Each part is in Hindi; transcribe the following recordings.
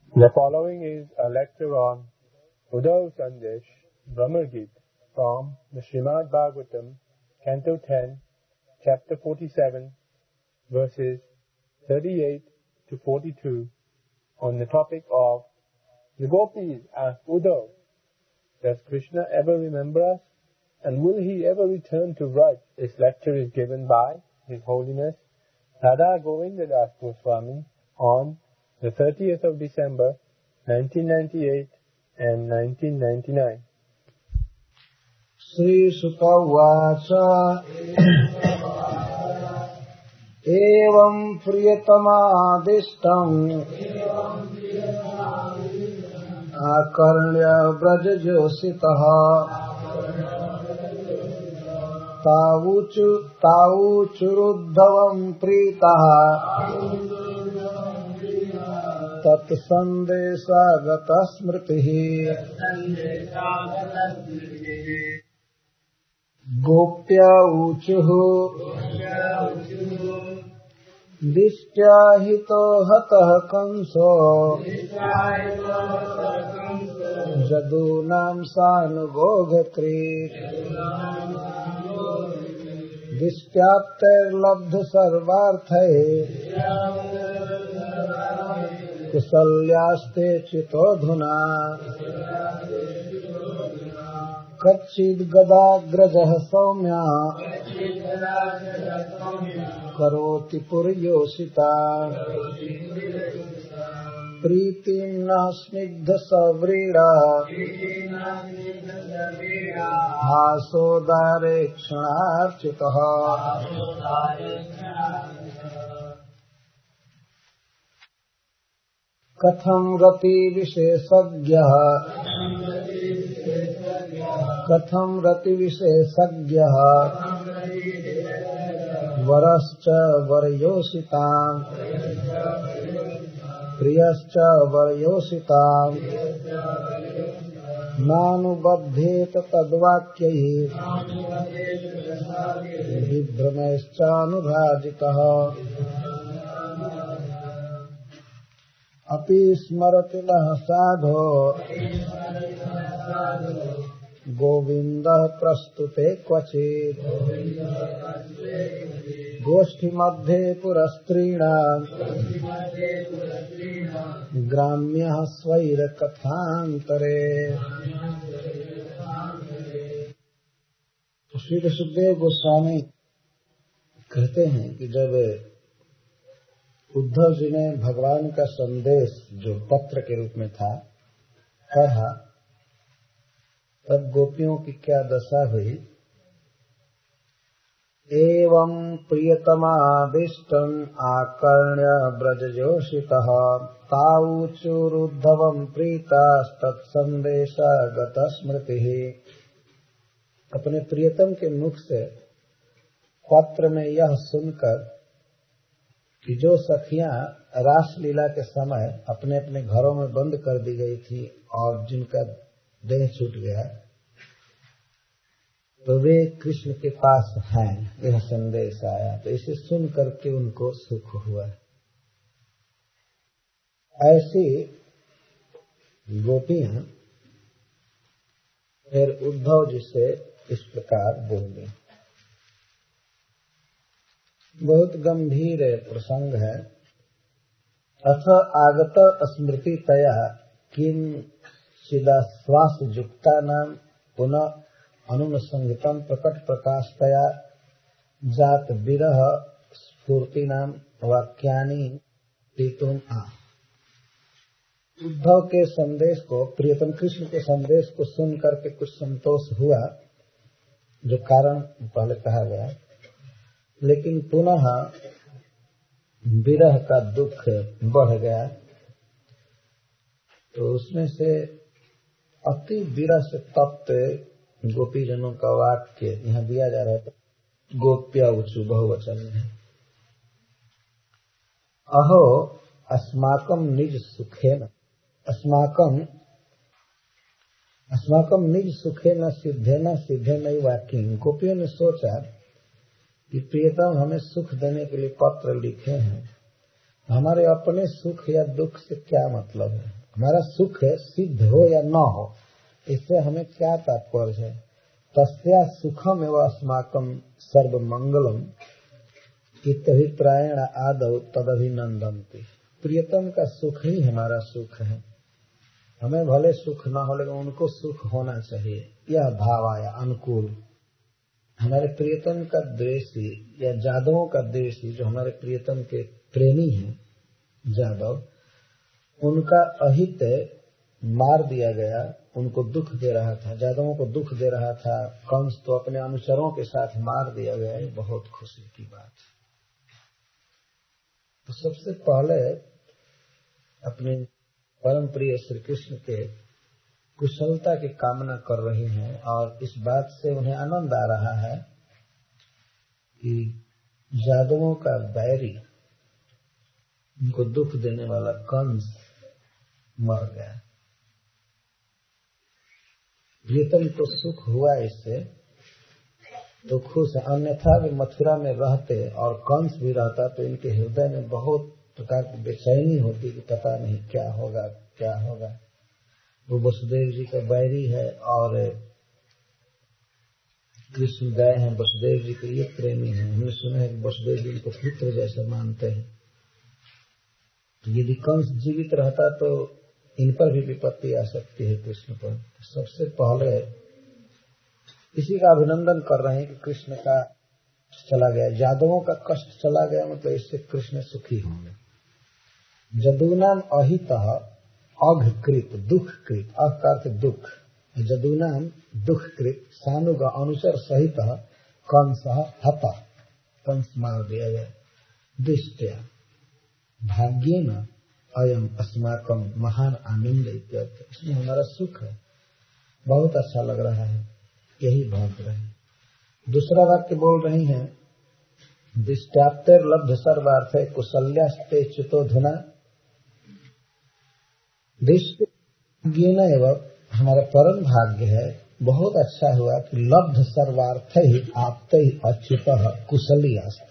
The following is a lecture on Uddhav Sandesh, Brahma Gita from the Srimad Bhagavatam, Canto 10, Chapter 47, verses 38 to 42, on the topic of the Gopis asked Uddhav, does Krishna ever remember us, and will he ever return to Vraj? This lecture is given by His Holiness Radha Govinda Das Goswami on the 30th of December, 1998 and 1999. Sri Sukha Vacha Evam Priyatamādishtam Akarnya Brajajositaha Tavuchuruddhavam Pritaha Tat Sandesa Gata Smritihi Gopya Uchuhu Dishyahito Hatah Kanso Jadunam Sanugoghatri Dishyapter Labdha Sarvarthaye Kusalyaste Chitodhuna Kachid Gadagrajah Saumya Karoti Puryosita Pritim Nasnigdha Savrira Hasodare Kshanarchitaha Katham Rati Vishesagyaha Varascha Varyositam Priyascha Varyositam Nanubadhdheta Tadvakyahi Vibhramescha Anubhajitaha Api Smarati Laha Sadho Govinda Prastute Kvachit Goshti Madhe Purastrina Gramya Svaira Kathantare. Shri Sukhdev Goswami कहते हैं कि जब उद्धव जी ने भगवान का संदेश जो पत्र के रूप में था कहा, तब गोपियों की क्या दशा हुई। एवं प्रियतमादिष्टं आकर्ण्य ब्रजजोषितः तावुचुरुद्धवं प्रीतास्तत्संदेशगत स्मृतिः। अपने प्रियतम के मुख से पत्र में यह सुनकर कि जो सखियां रासलीला के समय अपने अपने घरों में बंद कर दी गई थी और जिनका देह छूट गया, तो वे कृष्ण के पास हैं, यह संदेश आया। तो इसे सुन करके उनको सुख हुआ। ऐसी गोपियां फिर उद्धव जी से इस प्रकार बोली। बहुत गंभीर प्रसंग है। अथ आगत स्मृति तया किम चिदाश्वास युक्ता नाम पुनः अनुसंगतम प्रकट प्रकाशतया जात विरह स्फूर्ति नाम वाक्यानि पीतुम आ। उद्धव के संदेश को, प्रियतम कृष्ण के संदेश को सुन करके कुछ संतोष हुआ, जो कारण पहले कहा गया, लेकिन पुनः विरह का दुख बढ़ गया। तो उसमें से अति विरह से तप्त गोपीजनों का वाक्य यहाँ दिया जा रहा है। गोप्या उचु बहुवचन है। अहो अस्माकं निज सुखेन अस्माकं निज सुखेन सिद्धेन वाक्यं। गोपियों ने सोचा कि प्रियतम हमें सुख देने के लिए पत्र लिखे हैं, हमारे अपने सुख या दुख से क्या मतलब है। हमारा सुख सिद्ध हो या न हो, इससे हमें क्या तात्पर्य है? तस्या सुखम एवं अस्माकं सर्वमंगलम इत्यभिप्रायेण आदौ तदभिनंदन्ति। प्रियतम का सुख ही हमारा सुख है। हमें भले सुख न हो लेकिन उनको सुख होना चाहिए, यह भाव आया अनुकूल। हमारे प्रियतम का द्वेषी या जादवों का द्वेषी, जो हमारे प्रियतम के प्रेमी हैं जादव, उनका अहित मार दिया गया, उनको दुख दे रहा था, जादवों को दुख दे रहा था कंस, तो अपने अनुचरों के साथ मार दिया गया। ये बहुत खुशी की बात है। तो सबसे पहले अपने परम प्रिय श्री कृष्ण के कुशलता की कामना कर रही हैं और इस बात से उन्हें आनंद आ रहा है कि जादवों का बैरी, उनको दुख देने वाला कंस मर गया। प्रियतम को सुख हुआ इससे तो खुश है, अन्यथा भी मथुरा में रहते और कंस भी रहता तो इनके हृदय में बहुत प्रकार की बेचैनी होती कि पता नहीं क्या होगा क्या होगा। वो वसुदेव जी का बैरी है और कृष्ण गए हैं वसुदेव जी के ये प्रेमी हैं। हमने सुना है कि वसुदेव जी को पुत्र जैसा मानते हैं। तो यदि कंस जीवित रहता तो इन पर भी विपत्ति आ सकती है कृष्ण पर। तो सबसे पहले इसी का अभिनंदन कर रहे हैं कि कृष्ण का चला गया, जादवों का कष्ट चला गया, मतलब इससे कृष्ण सुखी होंगे। जदूनाम अहितः अघकृत दुःखकृत, अर्थात दुख, जदूनाम दुःखकृत सानुग अनुचर सहित कंस हता, कंस मार दिया गया। दृष्टया भाग्येन अयम अस्माकं महान आनंद इत्यर्थ, इसमें हमारा सुख है, बहुत अच्छा लग रहा है, यही भाग रहे हैं। दूसरा वाक्य बोल रही हैं, दृष्टाप्तेर लब्ध सर्वार्थ कुशल्यास्ते च्युतोधुना। दृष्टि एवं हमारा परम भाग्य है, बहुत अच्छा हुआ कि लब्ध सर्वार्थ ही आपते ही अच्युत कुशली आस्ते,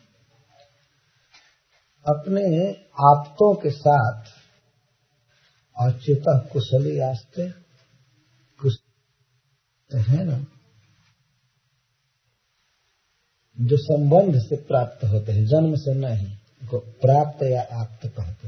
अपने आप्तों के साथ अच्युत कुशली आस्ते, है ना, जो संबंध से प्राप्त होते हैं, जन्म से नहीं, को प्राप्त या आप्त कहते हैं।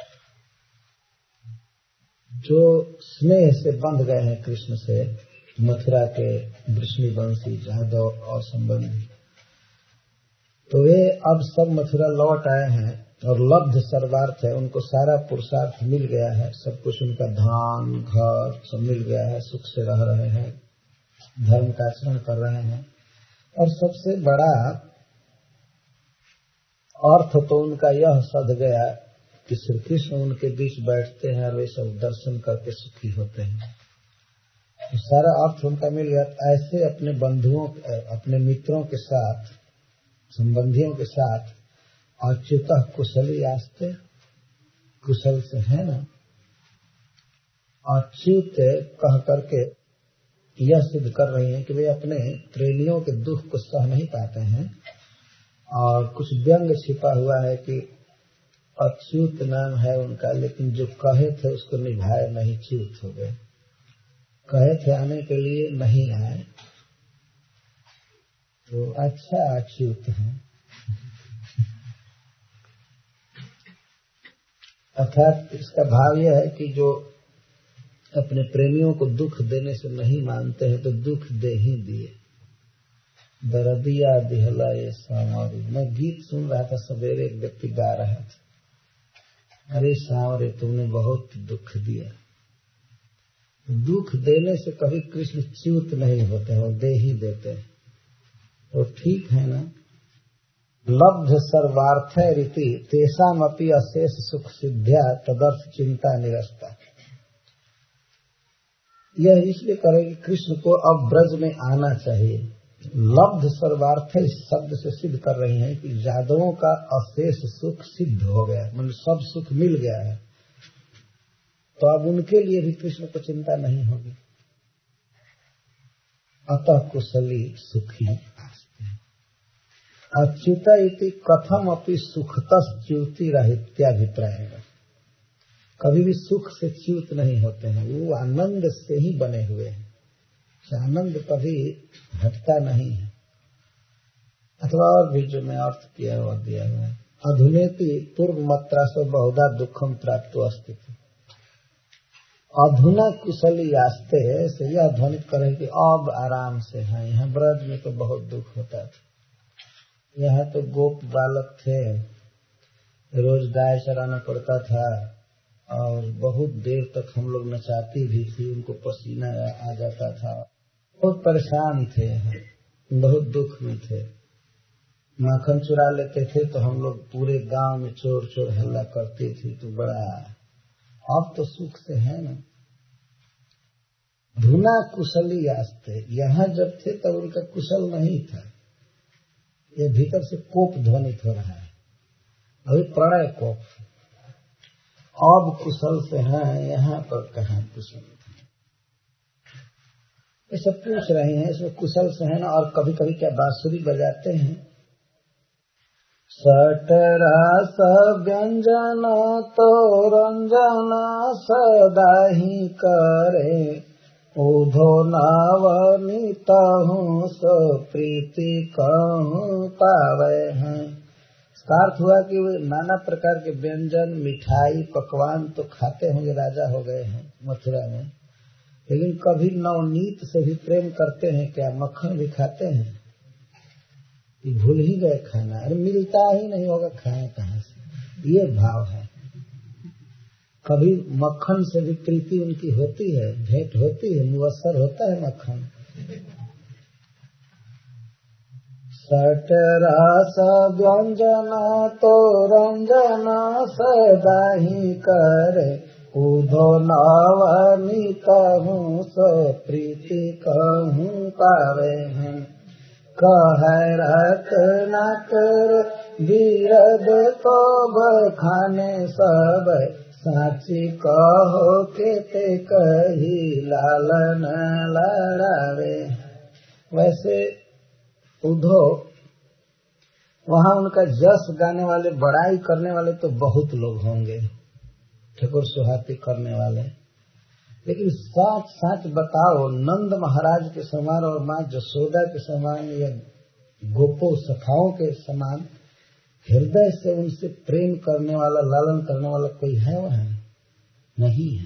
जो स्नेह से बंध गए हैं कृष्ण से, मथुरा के वृष्णिवंशी जादव और संबंधी, तो वे अब सब मथुरा लौट आए हैं और लब्ध सर्वार्थ है, उनको सारा पुरुषार्थ मिल गया है, सब कुछ उनका धान घर सब मिल गया है, सुख से रह रहे हैं, धर्म का आचरण कर रहे हैं। और सबसे बड़ा अर्थ तो उनका यह सध गया कि श्री कृष्ण उनके बीच बैठते हैं और वे सब दर्शन करके सुखी होते हैं। तो सारा अर्थ उनका मिल गया। ऐसे अपने बंधुओं, अपने मित्रों के साथ, संबंधियों के साथ अच्युत कुशली आस्ते, कुशल से है ना, अच्युत कह करके यह सिद्ध कर रही हैं कि वे अपने प्रेमियों के दुख को सह नहीं पाते हैं। और कुछ व्यंग छिपा हुआ है कि अच्युत नाम है उनका, लेकिन जो कहे थे उसको निभाए नहीं, च्युत हो गए। कहे थे आने के लिए, नहीं आए, तो अच्छा अच्युत है। अर्थात इसका भाव यह है कि जो अपने प्रेमियों को दुख देने से नहीं मानते हैं तो दुख दे ही दिए। दरदिया दिहला ये सांवरे, मैं गीत सुन रहा था सवेरे, एक व्यक्ति गा रहा था, अरे सांवरे तुमने बहुत दुख दिया। दुख देने से कभी कृष्ण च्युत नहीं होते, वो दे ही देते हैं, तो ठीक है ना। लब्ध सर्वार्थ रीति तेषाम अपि अशेष सुख सिद्ध्या तदर्थ चिंता निरस्ता। यह इसलिए करेगी कृष्ण को अब ब्रज में आना चाहिए। लब्ध सर्वार्थ इस शब्द से सिद्ध कर रही हैं कि जादवों का अशेष सुख सिद्ध हो गया, मतलब सब सुख मिल गया है, तो अब उनके लिए भी कृष्ण को चिंता नहीं होगी। अतः कुशली सुखी आस्ते। अच्युता इति कथम अपि सुखतः च्युति राहित्याभिप्राय। कभी भी सुख से च्युत नहीं होते हैं, वो आनंद से ही बने हुए हैं, आनंद कभी हटता नहीं है। अथवा और भी जो मैं अर्थ किया हुआ दिया हुआ है, अधुनेति पूर्व मात्रा से बहुधा दुखम प्राप्त अस्तित्व, अधुना कुशली आस्ते से यह ध्वनित करे कि अब आराम से है। यहाँ ब्रज में तो बहुत दुख होता था, यहाँ तो गोप बालक थे, रोज गाय चराना पड़ता था और बहुत देर तक हम लोग नचाती भी थी, उनको पसीना आ जाता था, बहुत परेशान थे, बहुत दुख में थे। माखन चुरा लेते थे तो हम लोग पूरे गांव में चोर चोर हल्ला करती थी, तो बड़ा, अब तो सुख से है ना। धुना कुशली आस्ते, यहाँ जब थे तब उनका कुशल नहीं था, ये भीतर से कोप ध्वनित हो रहा है, अभी प्रणय कोप, अब कुशल से हैं, यहाँ पर कहाँ कुशल थे। ये सब पूछ रहे हैं, इसमें कुशल से है ना। और कभी कभी क्या बांसुरी बजाते हैं, सटरास व्यंजन तो रंजन सदा ही करे, उधो नवनीत हूँ सो प्रीति कहूँ पावे हैं। इसका अर्थ हुआ कि वे नाना प्रकार के व्यंजन, मिठाई, पकवान तो खाते होंगे, राजा हो गए हैं मथुरा में, लेकिन कभी नवनीत से भी प्रेम करते हैं क्या? मक्खन भी खाते हैं? भूल ही गए खाना, अरे मिलता ही नहीं होगा, खाए कहाँ से, ये भाव है। कभी मक्खन से भी प्रीति उनकी होती है, भेंट होती है, मुवस्सर होता है मक्खन। सटरास व्यंजन तो रंजन सदा ही करे, उधो नवनीत हूँ सो प्रीति कहूँ पावे हैं। कह रत्न कर बीरद तो बखाने सब, साची कहो के ते कही लालन लड़ावे। वैसे उधो वहाँ उनका जस गाने वाले, बड़ाई करने वाले तो बहुत लोग होंगे, ठकुर सुहाती करने वाले, लेकिन साच साच बताओ, नंद महाराज के समान और माँ जसोदा के समान या गोपो सखाओं के समान हृदय से उनसे प्रेम करने वाला, लालन करने वाला कोई है? वहाँ नहीं है।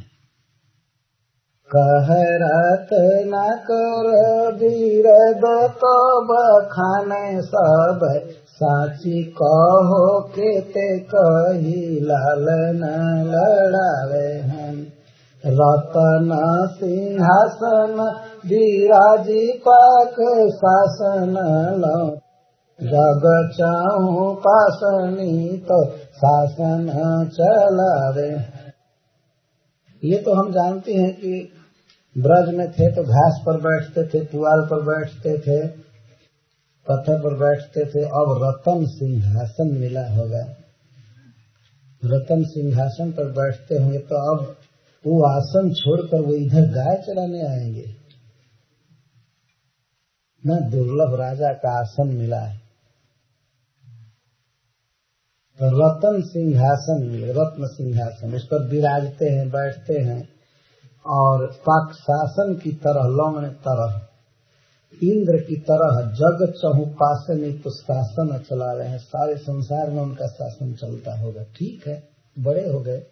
कह रत्न कर बीरद तो बखाने सब, साची कहो के ते कही लालन लड़ावे हैं। रतन सिंहासन विराजी पाक शासन लो, जग चाहूं पासनी तो शासन चलावे। ये तो हम जानते हैं कि ब्रज में थे तो घास पर बैठते थे, पुआल पर बैठते थे, पत्थर पर बैठते थे। अब रतन सिंहासन मिला होगा, रतन सिंहासन पर बैठते होंगे, तो अब वो आसन छोड़कर वो इधर गाय चराने आएंगे ना। दुर्लभ राजा का आसन मिला है, तो रतन सिंहासन मिले, रत्न सिंहासन, उस पर विराजते हैं, बैठते हैं, और पाक शासन की तरह, लौंग तरह, इंद्र की तरह जग चहु पासनी तो शासन चला रहे हैं। सारे संसार में उनका शासन चलता होगा। ठीक है, बड़े हो गए,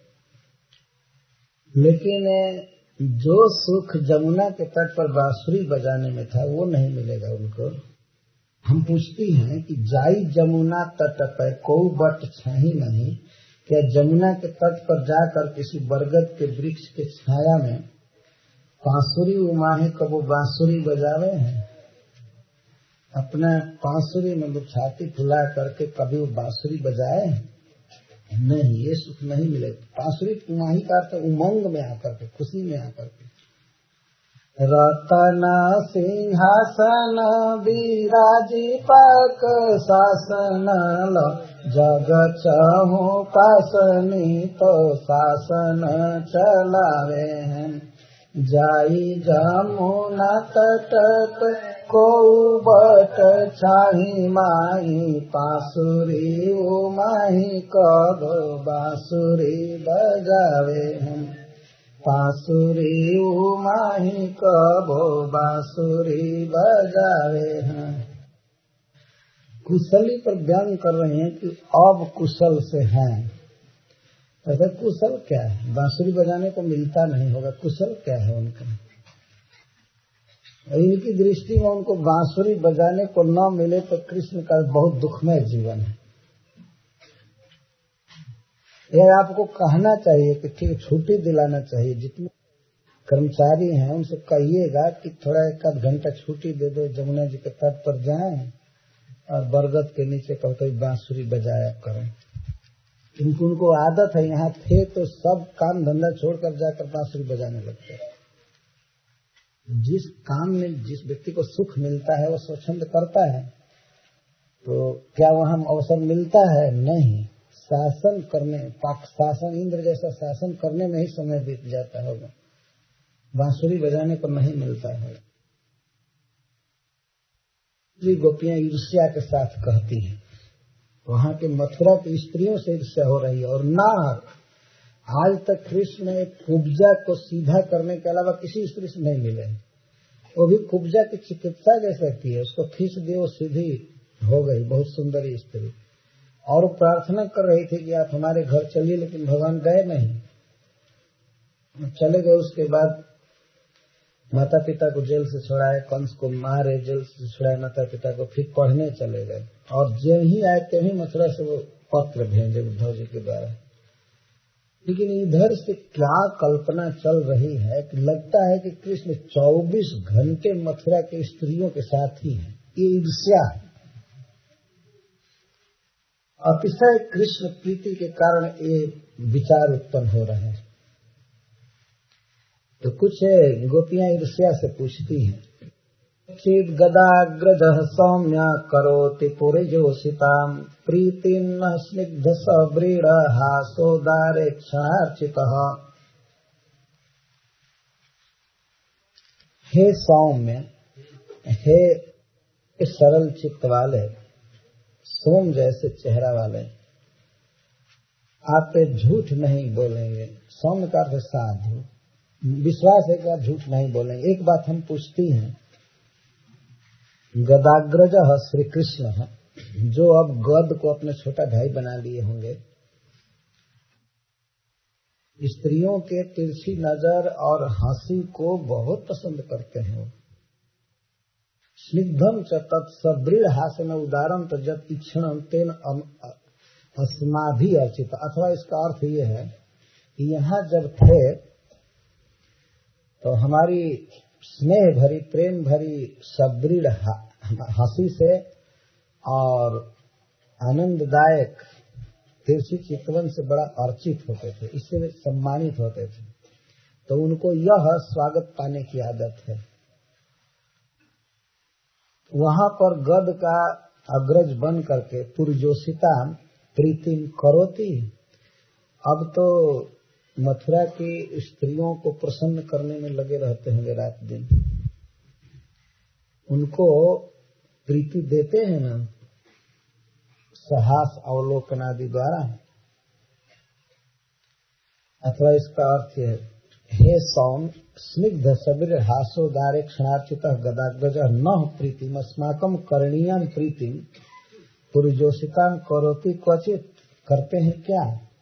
लेकिन जो सुख जमुना के तट पर बांसुरी बजाने में था वो नहीं मिलेगा उनको। हम पूछती हैं कि जाई जमुना तट पर को बट छाही नहीं, क्या जमुना के तट पर जाकर किसी बरगद के वृक्ष के छाया में बांसुरी उमाहे कब वो बांसुरी बजावे हैं? अपना बांसुरी में छाती फुला करके कभी वो बांसुरी बजाए? नहीं, ये सुख नहीं मिलेगा। बांसुरी उमाही का अर्थ उमंग में आकर के, खुशी में आकर के। रतन सिंहासन विराजी पाक शासन लो, जग चहु पासनी तो शासन चलावे हैं। जाई जमुना तट को बट छाही माही पासुरी माही कब बांसुरी बजावे हम पासुरी माही कब बांसुरी बजावे हैं। कुशली पर व्यंग कर रहे हैं कि अब कुशल से हैं। ऐसा कुशल क्या है? बांसुरी बजाने को मिलता नहीं होगा, कुशल क्या है उनका? इनकी दृष्टि में उनको बांसुरी बजाने को न मिले तो कृष्ण का बहुत दुखमय जीवन है। यह आपको कहना चाहिए कि ठीक छुट्टी दिलाना चाहिए। जितने कर्मचारी हैं उनसे कहिएगा कि थोड़ा एक आध घंटा छुट्टी दे दो, जमुना जी के तट पर जाएं और बरगद के नीचे कभी बांसुरी बजाया करें। क्योंकि उनको आदत है, यहाँ थे तो सब काम धंधा छोड़कर जाकर बांसुरी बजाने लगते हैं। जिस काम में जिस व्यक्ति को सुख मिलता है वो स्वच्छंद करता है, तो क्या वहाँ अवसर मिलता है? नहीं। शासन करने, पाक शासन, इंद्र जैसा शासन करने में ही समय बीत जाता होगा, बांसुरी बजाने को नहीं मिलता है। गोपियां ईर्ष्या के साथ कहती हैं, वहां के मथुरा की स्त्रियों से ईर्ष्या हो रही है। और नार आज तक कृष्ण ने कुब्जा को सीधा करने के अलावा किसी स्त्री से नहीं मिले। वो भी कुब्जा की चिकित्सा जैसा की है, उसको खींच दिए, वो सीधी हो गई, बहुत सुंदर स्त्री। और प्रार्थना कर रही थी कि आप हमारे घर चलिए, लेकिन भगवान गए नहीं। चले गए, उसके बाद माता पिता को जेल से छुड़ाए, कंस को मारे, जेल से छुड़ाए माता पिता को, फिर पढ़ने चले गए। और जब ही आए तभी मथुरा से वो पत्र भेजे उद्धव जी के द्वारा। लेकिन इधर से क्या कल्पना चल रही है कि लगता है कि कृष्ण 24 घंटे मथुरा के स्त्रियों के साथ ही है। ये ईर्ष्या है। अतिशय कृष्ण प्रीति के कारण ये विचार उत्पन्न हो रहे हैं। तो कुछ गोपियां ईर्ष्या से पूछती हैं, चिद गदाग्रज सौम्य करोति पुरजोषिताम प्रीतिम स्निग्ध सब्रीड हासोदारे क्षणार्चितः। हे सौम्य, हे सरल चित्त वाले, सोम जैसे चेहरा वाले, आप पे झूठ नहीं बोलेंगे। सौम्य का अर्थ साधु, विश्वास है कि आप झूठ नहीं बोलेंगे। एक बात हम पूछती हैं, गदाग्रज श्री कृष्ण है, जो अब गद को अपने छोटा भाई बना लिए होंगे, स्त्रियों के तिरछी नजर और हंसी को बहुत पसंद करते हैं। स्निग्धम च तत्सदृढ़ हास्य में उदाहरण तजत इक्षण तेन अस्माभि अर्चित। अथवा इसका अर्थ ये है कि यहाँ जब थे तो हमारी स्नेह भरी, प्रेम भरी, सदृढ़ हंसी से और आनंददायक तिरछी चितवन से बड़ा अर्चित होते थे, इससे वे सम्मानित होते थे। तो उनको यह स्वागत पाने की आदत है। वहां पर गद का अग्रज बन करके पुरजोषिता प्रीतिम करोति। अब तो मथुरा की स्त्रियों को प्रसन्न करने में लगे रहते होंगे रात दिन, उनको प्रीति देते हैं ना, सहास अवलोकन आदि द्वारा। अथवा इसका अर्थ है, हे सौम स्निग्ध सबीर हासोदारे क्षणार्चित गदाग्रज न प्रीतिम अस्माकम करणीयम प्रीतिम पुरजोषिताम करोति क्वचित। करते हैं क्या?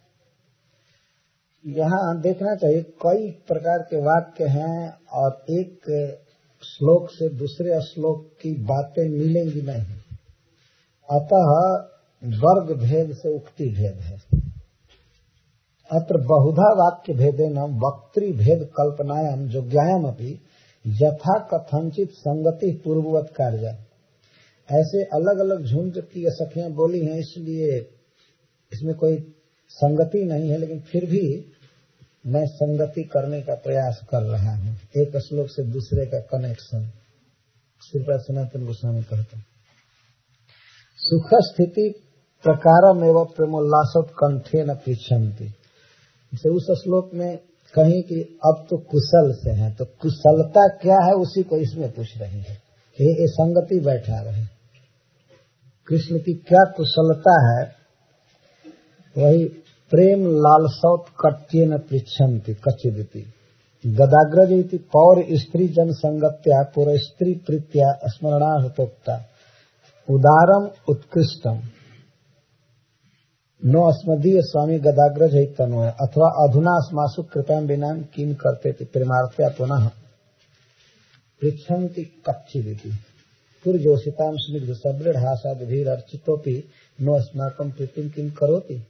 यहाँ देखना चाहिए, कई प्रकार के वाक्य हैं और एक श्लोक से दूसरे श्लोक की बातें मिलेंगी नहीं। अतः वर्ग भेद से उक्ति भेद है। अत्र बहुधा वाक्य भेदेन वक्तृ भेद कल्पनायाम जोग्यायाम अपि यथा कथंचित संगति पूर्ववत कार्य। ऐसे अलग अलग झुंड की सखियां बोली हैं, इसलिए इसमें कोई संगति नहीं है, लेकिन फिर भी मैं संगति करने का प्रयास कर रहा हूँ। एक श्लोक से दूसरे का कनेक्शन श्रीपाद सनातन गोस्वामी कहते हैं। सुख स्थिति प्रकारम एवं प्रेमोल्लासोत कंठे न पृच्छन्ति। उस श्लोक में कहीं कि अब तो कुशल से हैं, तो कुशलता क्या है उसी को इसमें पूछ रहे हैं कि ये संगति बैठा रहे। कृष्ण की क्या कुशलता है, वही प्रेम लालसौत कट्येन पृच्छन्ति कचिदिति गदाग्रज इति पौर स्त्री जन संगत्या पुर स्त्री प्रीत्या स्मरणार्थोक्ता उदारम उत्कृष्टम नो अस्मदीय स्वामी गदाग्रज है तनु है अथवा अधुना अस्मासु कृपया बिना किम करते थे प्रेमार्थया पुनः पृच्छन्ति कच्चिदिति पुरजोषिताम स्निग्ध सबृढ़ हासादधीर अर्चितोपि नो अस्माकं प्रीतिम किम करोति।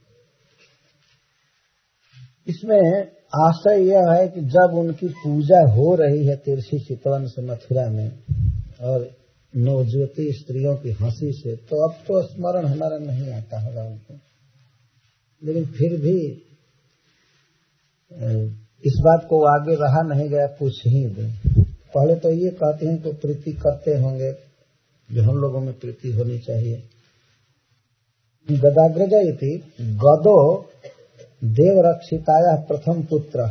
इसमें आशय यह है कि जब उनकी पूजा हो रही है तिरछी चितवन से मथुरा में और नवज्योति स्त्रियों की हंसी से, तो अब तो स्मरण हमारा नहीं आता होगा उनको, लेकिन फिर भी इस बात को आगे रहा नहीं गया, पूछ ही दे। पहले तो ये कहते हैं तो प्रीति करते होंगे जो हम लोगों में प्रीति होनी चाहिए। गदाग्रज इति गदो देवरक्षिताया प्रथम पुत्र,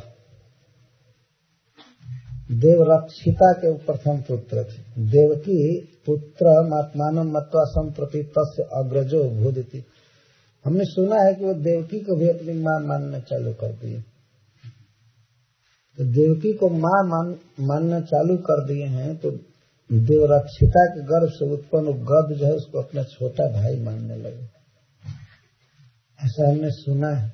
देवरक्षिता के प्रथम पुत्र थे। देवकी पुत्र मात्मानं मत्वा संप्रति तस्य अग्रजो भूदिति। हमने सुना है कि वो देवकी को भी अपनी मां मानना चालू कर दिए। तो देवकी को मां मानना चालू कर दिए हैं, तो देवरक्षिता के गर्भ से उत्पन्न गद जो है उसको अपना छोटा भाई मानने लगे, ऐसा हमने सुना है।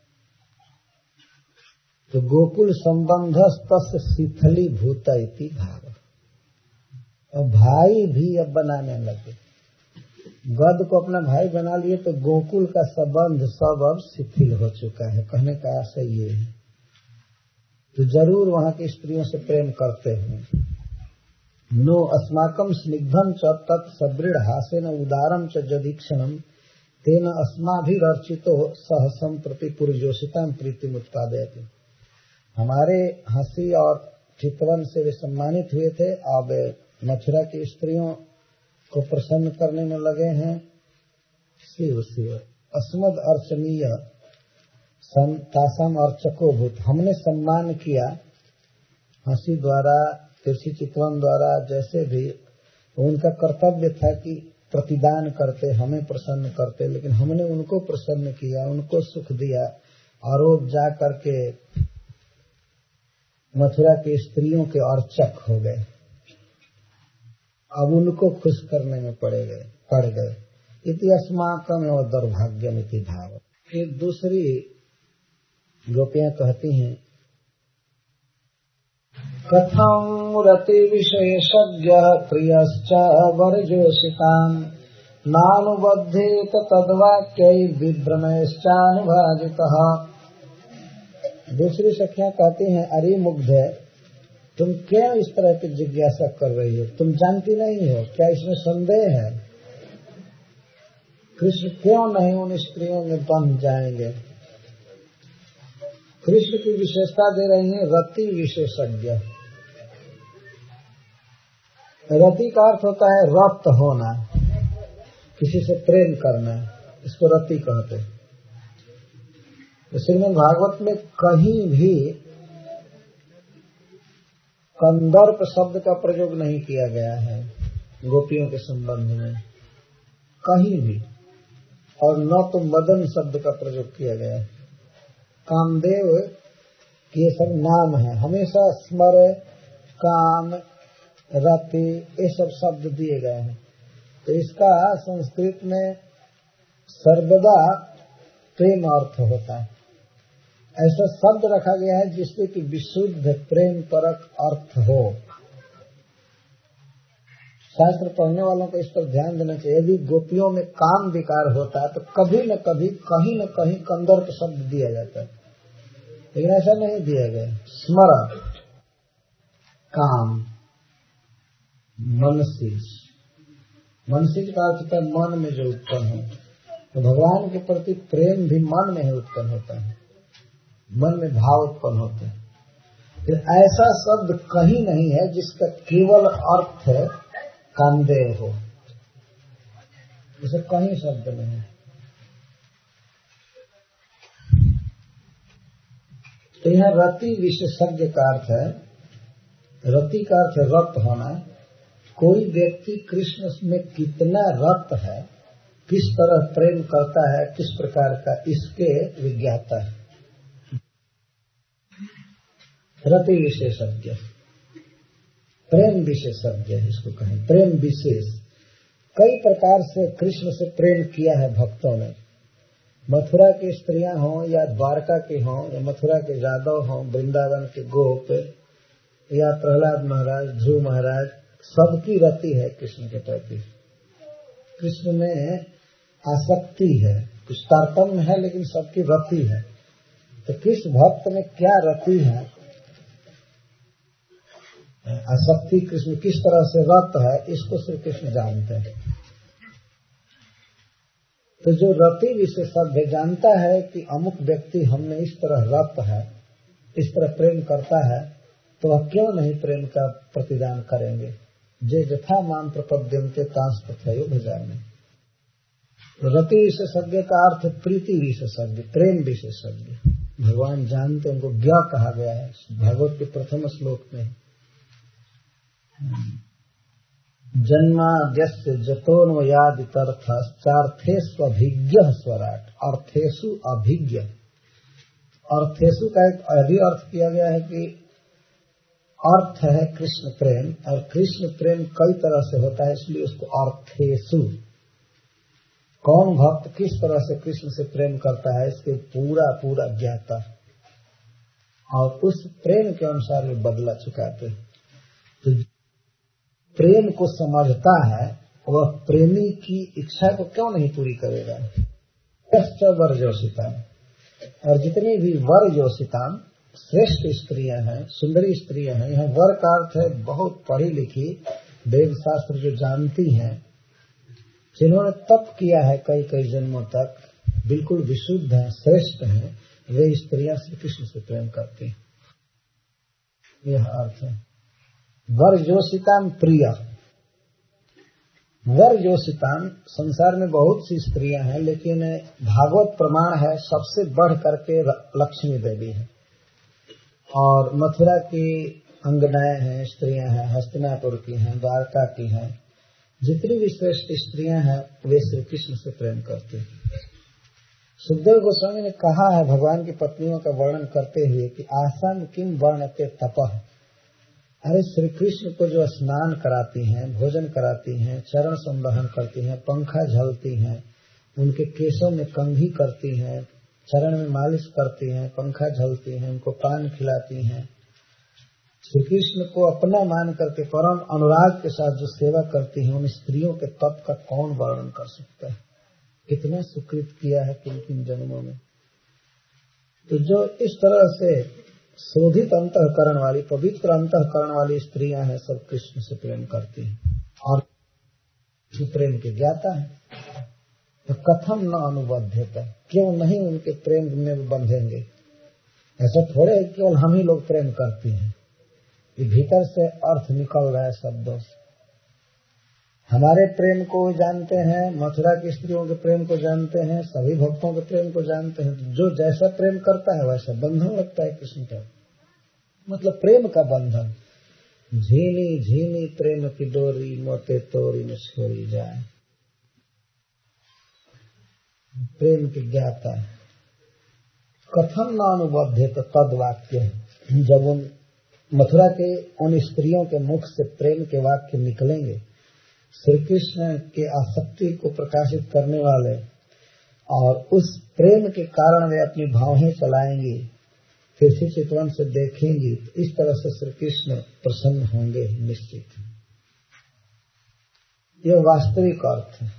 तो गोकुल संबंध तस्य शिथिली भूत इति भाव, और भाई भी अब बनाने लगे। गद को अपना भाई बना लिए तो गोकुल का संबंध सब अब शिथिल हो चुका है। कहने का आशय ये है, तो जरूर वहां की स्त्रियों से प्रेम करते हैं। नो अस्माकं स्निग्धं च तत् सबृढ़ हासेन उदारम च जदीक्षणम तेन अस्माभिरर्चितो सहसं प्रति पुरजोषितां प्रीतिम उत्पादयति। हमारे हंसी और चितवन से वे सम्मानित हुए थे, अब मथुरा की स्त्रियों को प्रसन्न करने में लगे हैं। शिव शिव अस्मद अर्चनीय तासाम अर्चको भूत, हमने सम्मान किया हंसी द्वारा तिरछी चितवन द्वारा, जैसे भी उनका कर्तव्य था कि प्रतिदान करते, हमें प्रसन्न करते, लेकिन हमने उनको प्रसन्न किया, उनको सुख दिया, और वो जा करके मथुरा के स्त्रियों के अर्चक हो गए। अब उनको खुश करने में पड़ गए। इति अस्माकं एव दुर्भाग्यम इति भाव। फिर दूसरी गोपियां कहती हैं, कथं रति विशेषज्ञः प्रियश्च वरजोषिताम् नानुबध्येत तद्वाक्यै विभ्रमश्चानुभाजितः। दूसरी सखियां कहती हैं, अरे मुग्ध, तुम क्यों इस तरह की जिज्ञासा कर रही हो? तुम जानती नहीं हो क्या इसमें संदेह है? कृष्ण क्यों नहीं उन स्त्रियों में बंध जाएंगे? कृष्ण की विशेषता दे रही है रति विशेषज्ञ। रति का अर्थ होता है रत होना, किसी से प्रेम करना, इसको रति कहते हैं। तो श्रीमद् भागवत में कहीं भी कंदर्प शब्द का प्रयोग नहीं किया गया है गोपियों के संबंध में, कहीं भी, और न तो मदन शब्द का प्रयोग किया गया है। कामदेव ये सब नाम है, हमेशा स्मर, काम, रति, ये सब शब्द दिए गए हैं। तो इसका संस्कृत में सर्वदा प्रेम अर्थ होता है। ऐसा शब्द रखा गया है जिससे कि विशुद्ध प्रेम परक अर्थ हो। शास्त्र पढ़ने वालों को इस पर ध्यान देना चाहिए। यदि गोपियों में काम विकार होता है तो कभी न कभी कहीं न कहीं कंदर्प शब्द दिया जाता है, लेकिन ऐसा नहीं दिया गया। स्मर, काम, मनसीज, मनसीज का अर्थ होता है मन में जो उत्पन्न हो। तो भगवान के प्रति प्रेम भी मन में ही उत्पन्न होता है, मन में भाव उत्पन्न होते हैं। तो ऐसा शब्द कहीं नहीं है जिसका केवल अर्थ कामदेव हो, इसे कहीं शब्द नहीं। तो यहाँ रति विशेषज्ञ का अर्थ है, रति का अर्थ है रत होना। कोई व्यक्ति कृष्ण में कितना रत है, किस तरह प्रेम करता है, किस प्रकार का, इसके विज्ञाता है। रति विशेषज्ञ, प्रेम विशेषज्ञ इसको कहें, प्रेम विशेष। कई प्रकार से कृष्ण से प्रेम किया है भक्तों ने। मथुरा की स्त्रियां हों या द्वारका की हों या मथुरा के यादव हों, वृंदावन के गोप या प्रहलाद महाराज, ध्रुव महाराज, सबकी रति है कृष्ण के प्रति। कृष्ण में आसक्ति है, कुछ तारतम्य है लेकिन सबकी रति है। तो किस भक्त में क्या रति है, आसक्ति कृष्ण किस तरह से रत है, इसको श्री कृष्ण जानते हैं। तो जो रति विशेषज्ञ जानता है कि अमुक व्यक्ति हमने इस तरह रत है, इस तरह प्रेम करता है, तो वह क्यों नहीं प्रेम का प्रतिदान करेंगे। जे यथा माम प्रपद्यन्ते तांस तथैव भजामि। रति विशेषज्ञ का अर्थ प्रीति विशेषज्ञ, प्रेम विशेषज्ञ। भगवान जानते, उनको ज्ञ कहा गया है भागवत के प्रथम श्लोक में। जन्माद्यस्य जतोन्वयादितर्थार्थेषु अभिज्ञः स्वराट। अर्थेषु अभिज्ञ, अर्थेषु का एक भी अर्थ किया गया है कि अर्थ है कृष्ण प्रेम, और कृष्ण प्रेम कई तरह से होता है, इसलिए उसको अर्थेषु, कौन भक्त किस तरह से कृष्ण से प्रेम करता है इसके पूरा पूरा ज्ञाता, और उस प्रेम के अनुसार वे बदला चुकाते हैं। तो प्रेम को समझता है वह प्रेमी की इच्छा को क्यों नहीं पूरी करेगा। वर जोशिता, और जितनी भी वर जोशिता श्रेष्ठ स्त्रियां हैं, सुंदरी स्त्रियां हैं, यहाँ वर का अर्थ है बहुत पढ़ी लिखी, वेद शास्त्र जो जानती हैं, जिन्होंने तप किया है कई कई जन्मों तक, बिल्कुल विशुद्ध हैं, श्रेष्ठ हैं, वे स्त्रियां श्री कृष्ण से प्रेम करती हैं। यह अर्थ है वर जोशिताम प्रिय। वर जोशिताम, संसार में बहुत सी स्त्रियां हैं, लेकिन भागवत प्रमाण है सबसे बढ़ करके लक्ष्मी देवी है। और मथुरा की अंगनाएं हैं, स्त्रियां हैं, हस्तिनापुर की हैं, द्वारका की हैं, जितनी भी श्रेष्ठ स्त्रियां हैं वे श्री कृष्ण से प्रेम करती हैं। सुखदेव गोस्वामी ने कहा है भगवान की पत्नियों का वर्णन करते हुए कि आसन किम वर्णते तपः। अरे श्री कृष्ण को जो स्नान कराती हैं, भोजन कराती हैं, चरण संवहन करती हैं, पंखा झलती हैं, उनके केशों में कंघी करती हैं, चरण में मालिश करती हैं, पंखा झलती हैं, उनको पान खिलाती हैं, श्री कृष्ण को अपना मान करके परम अनुराग के साथ जो सेवा करती हैं, उन स्त्रियों के तप का कौन वर्णन कर सकता है। कितना सुकृत किया है किन किन जन्मों में। तो जो इस तरह से शोधित अंतःकरण वाली, पवित्र अंतःकरण वाली स्त्रियां हैं, सब कृष्ण से प्रेम करती हैं और प्रेम के ज्ञाता है। तो कथम न अनुबद्धता, क्यों नहीं उनके प्रेम में बंधेंगे। ऐसा थोड़े केवल हम ही लोग प्रेम करते हैं, ये भीतर से अर्थ निकल रहा है शब्दों से। हमारे प्रेम को जानते हैं, मथुरा की स्त्रियों के प्रेम को जानते हैं, सभी भक्तों के प्रेम को जानते हैं। जो जैसा प्रेम करता है वैसा बंधन लगता है कृष्ण का, मतलब प्रेम का बंधन। झीनी झीनी प्रेम की डोरी, मोते तोरी में छोड़ी जाए। प्रेम की ज्ञाता कथम न अनुबद्ध तो तद वाक्य। जब उन मथुरा के उन स्त्रियों के मुख से प्रेम के वाक्य निकलेंगे, श्री कृष्ण के आसक्ति को प्रकाशित करने वाले, और उस प्रेम के कारण वे अपनी भावें चलाएंगी, फिर से चितवन से देखेंगी, तो इस तरह से श्री कृष्ण प्रसन्न होंगे निश्चित। यह वास्तविक अर्थ है।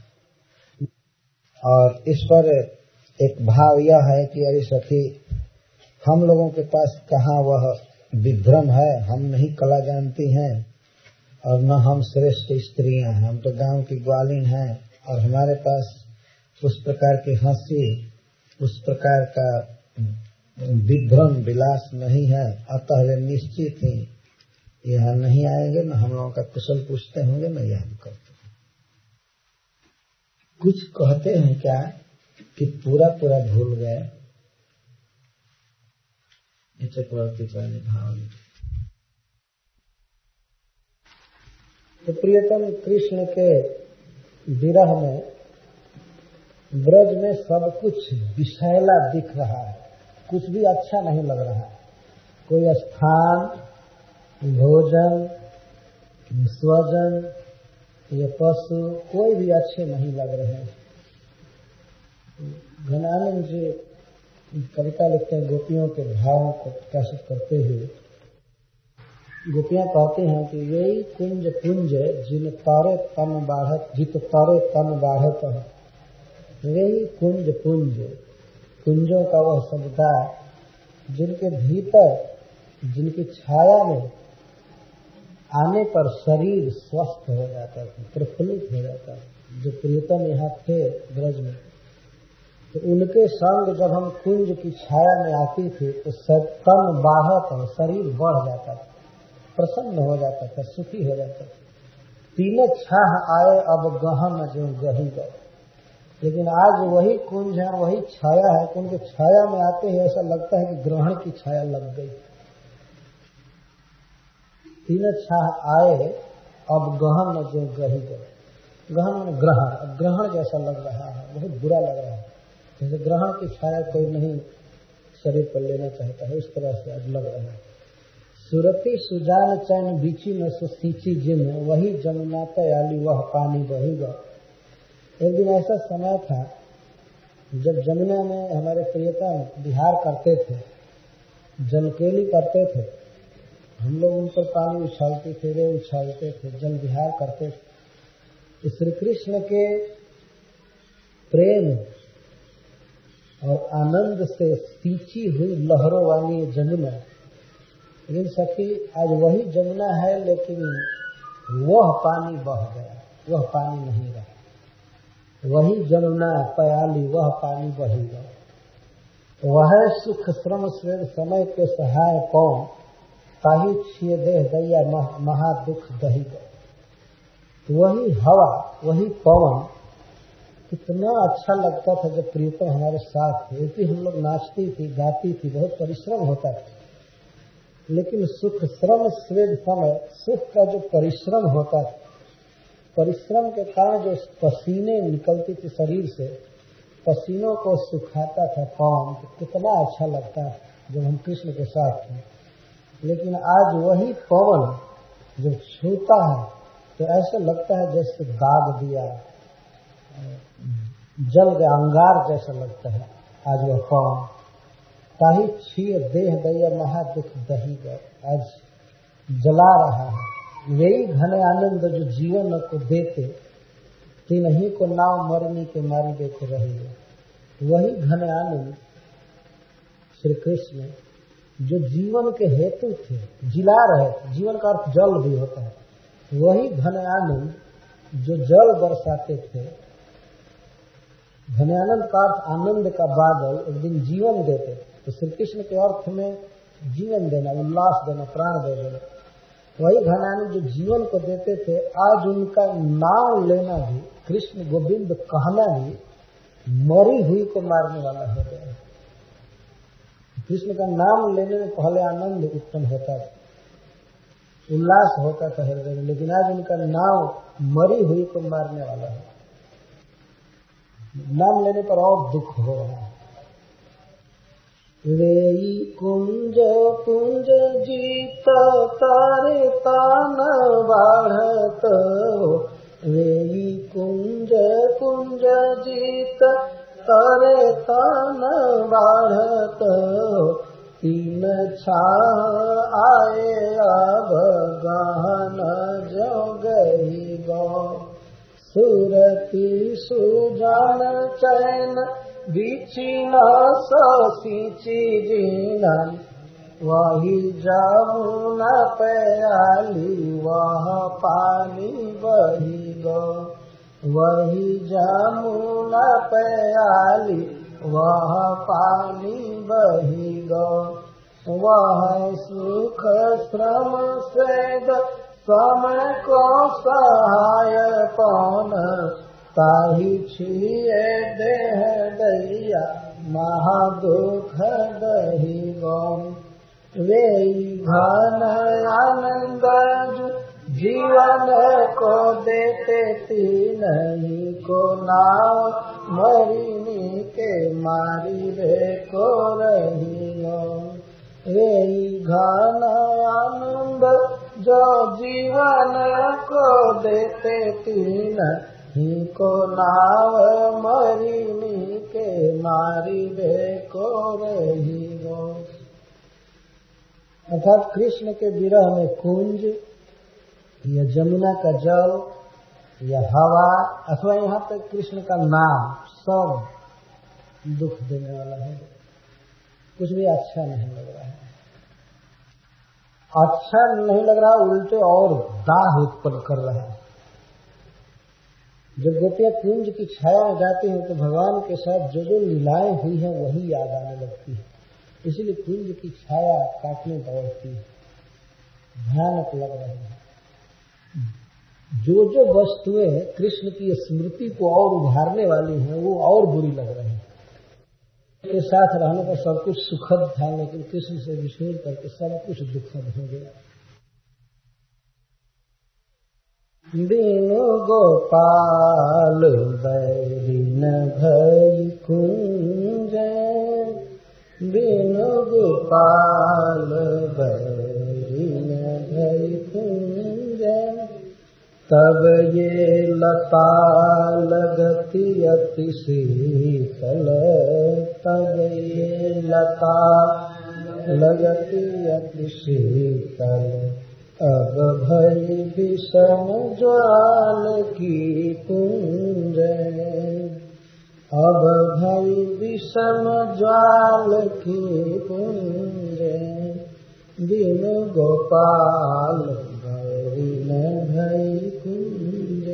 और इस पर एक भाव यह है कि अरे सखी, हम लोगों के पास कहाँ वह विभ्रम है, हम नहीं कला जानती हैं और न हम श्रेष्ठ स्त्रियां हैं, हम तो गांव की ग्वालिन हैं, और हमारे पास उस प्रकार की हंसी, उस प्रकार का विभ्रम विलास नहीं है, अतः वे निश्चित ही यहाँ नहीं आएंगे, न हम लोगों का कुशल पूछते होंगे, न याद करते। कुछ कहते हैं क्या कि पूरा पूरा भूल गए, चक्रवर्ती का निभावन। तो प्रियतम कृष्ण के विरह में ब्रज में सब कुछ विषैला दिख रहा है, कुछ भी अच्छा नहीं लग रहा है। कोई स्थान, भोजन, स्वजन, ये पशु कोई भी अच्छे नहीं लग रहे हैं। घनानंद जी कविता लिखते हैं गोपियों के भावों को प्रकाशित करते हुए। गोपियां कहते हैं कि यही कुंज कुंज जिन तारे तन बाढ़त, जित तारे तन बाढ़त है। यही कुंज कुंज, कुंजों का वह समुदाय जिनके भीतर, जिनकी छाया में आने पर शरीर स्वस्थ हो जाता है, प्रफुल्लित हो जाता है। जो प्रियतम यहाँ थे ब्रज में, तो उनके संग जब हम कुंज की छाया में आती थी तो तन बाढ़त और शरीर बढ़ जाता था, प्रसन्न हो जाता था, सुखी हो जाता था। तीन छाह आए अब गहन जो गही गए। लेकिन आज वही कुंज है, वही छाया है कि उनके छाया में आते ही ऐसा लगता है कि ग्रहण की छाया लग गई। तीन छाह आए अब गहन जो गही गए। गहन ग्रहण, ग्रहण जैसा लग रहा है, बहुत बुरा लग रहा है। जैसे ग्रहण की छाया कोई नहीं शरीर पर लेना चाहता है, इस तरह से आज लग रहा है। सुरती सुजान चैन बीची में सुसीची जिन, वही जमुना तयाली वह पानी बहेगा। एक दिन ऐसा समय था जब जमुना में हमारे प्रियतम विहार करते थे, जलकेली करते थे। हम लोग उन पर पानी उछालते थे, वे उछालते थे, जल विहार करते थे। श्री कृष्ण के प्रेम और आनंद से सींची हुई लहरों वाली जमुना। लेकिन सखी आज वही जमुना है, लेकिन वह पानी बह गया, वह पानी नहीं रहा। वही जमुना पयाली वह पानी बहेगा। वह सुख श्रम स्वेद समय के सहाय पौन, ताही छिए देह दैया महा दुख दहीगा। वही हवा, वही पवन कितना अच्छा लगता था जब प्रियतम हमारे साथ थे। कि हम लोग नाचती थी, गाती थी, बहुत परिश्रम होता था। लेकिन सुख श्रम स्वेद समय, सुख का जो परिश्रम होता था, परिश्रम के कारण जो पसीने निकलती थी शरीर से, पसीनों को सुखाता था पवन, तो कितना अच्छा लगता है जब हम कृष्ण के साथ थे। लेकिन आज वही पवन जब छूता है तो ऐसा लगता है जैसे दाग दिया, जल गया, अंगार जैसा लगता है आज वह पवन। ताही छिए देह दैया महा दुख दही गए, आज जला रहा है। यही घने आनंद जो जीवन को देते, तीनही को नाव मरनी के मारी देते रही। वही घने आनंद श्री कृष्ण जो जीवन के हेतु थे, जिला रहे थे। जीवन का अर्थ जल भी होता है। वही घने आनंद जो जल बरसाते थे। घने आनंद का अर्थ आनंद का बादल, एक दिन जीवन देते। तो श्री कृष्ण के अर्थ में जीवन देना, उल्लास देना, प्राण दे देना। वही घनानंद जो जीवन को देते थे, आज उनका नाम लेना भी, कृष्ण गोविंद कहना भी मरी हुई को मारने वाला हो गया। कृष्ण का नाम लेने में पहले आनंद उत्पन्न होता था, उल्लास होता था हृदय में, लेकिन आज उनका नाम मरी हुई को मारने वाला है। नाम लेने पर और दुख हो रहा है। वेई कुंज कुंज जीत तारे तान बाढ़त, वेई कुंज कुंज जीत तारे तान बाढ़त। तीन छाह आए अब गहन जो गई गो, सुरती सुजान चैन बीची न सींची जीनन। वही जमुना प्याली वह पानी बही गो, वही जमुना प्याली वह पानी बही गो। वह सुख श्रम स्वेद समय को सहाय पौन, ताही छिए देह दैया महा दुख दही गो। वे घन आनंद जीवन को देते तीन ही को नाव मरिनी के मारी रे को रही हो। वे घन आनंद जो जीवन को देते तीन ही को नाव मरिनी के मारी रे को रही हो। अर्थात कृष्ण के विरह में कुंज या जमुना का जल या हवा अथवा यहाँ तक कृष्ण का नाम सब दुख देने वाला है। कुछ भी अच्छा नहीं लग रहा है, अच्छा नहीं लग रहा, उल्टे और दाह उत्पन्न कर रहा है। जब गोपियां कुंज की छाया में जाती हैं तो भगवान के साथ जो जो लीलाएं हुई हैं वही याद आने लगती है, इसीलिए कुंज की छाया काटने दौड़ती है, भयानक लग रही है। जो जो वस्तुएं कृष्ण की स्मृति को और उभारने वाली हैं वो और बुरी लग रही हैं। के साथ रहने पर सब कुछ सुखद था, लेकिन कृष्ण से विछोड़ करके सब कुछ दुखद हो गया। बिनु गोपाल बैरी न भई कुंज, बिनु गोपाल बैरी न भई कुंज, तब ये लता लगती अति शीतल, तब ये लता लगती अति शीतल, अब भई विषम ज्वाल की पुंज, अब भई विषम ज्वाल की पुंज, बिनु गोपाल बैरी न भई कुंज।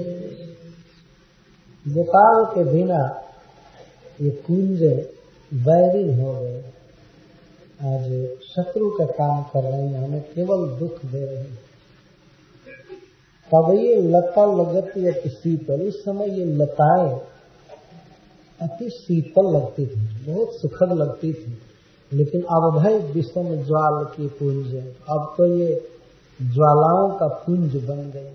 गोपाल के बिना ये कुंज बैरी हो गए, आज शत्रु का काम कर रहे हैं, हमें केवल दुख दे रहे हैं। तब ये लता लगती अति शीतल, उस समय ये लताएं अति शीतल लगती थी, बहुत सुखद लगती थी, लेकिन अब भाई विषम ज्वाल की पुंज, अब तो ये ज्वालाओं का पुंज बन गए।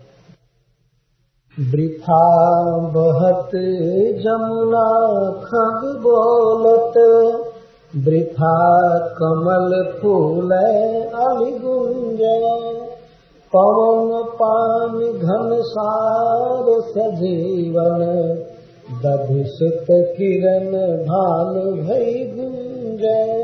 वृथा बहत जमुना खग बोलत, वृथा कमल फूल अलिगुंज, पवन पानी घनसार सजीवन, दधिसुत किरण भानु भई गुंज,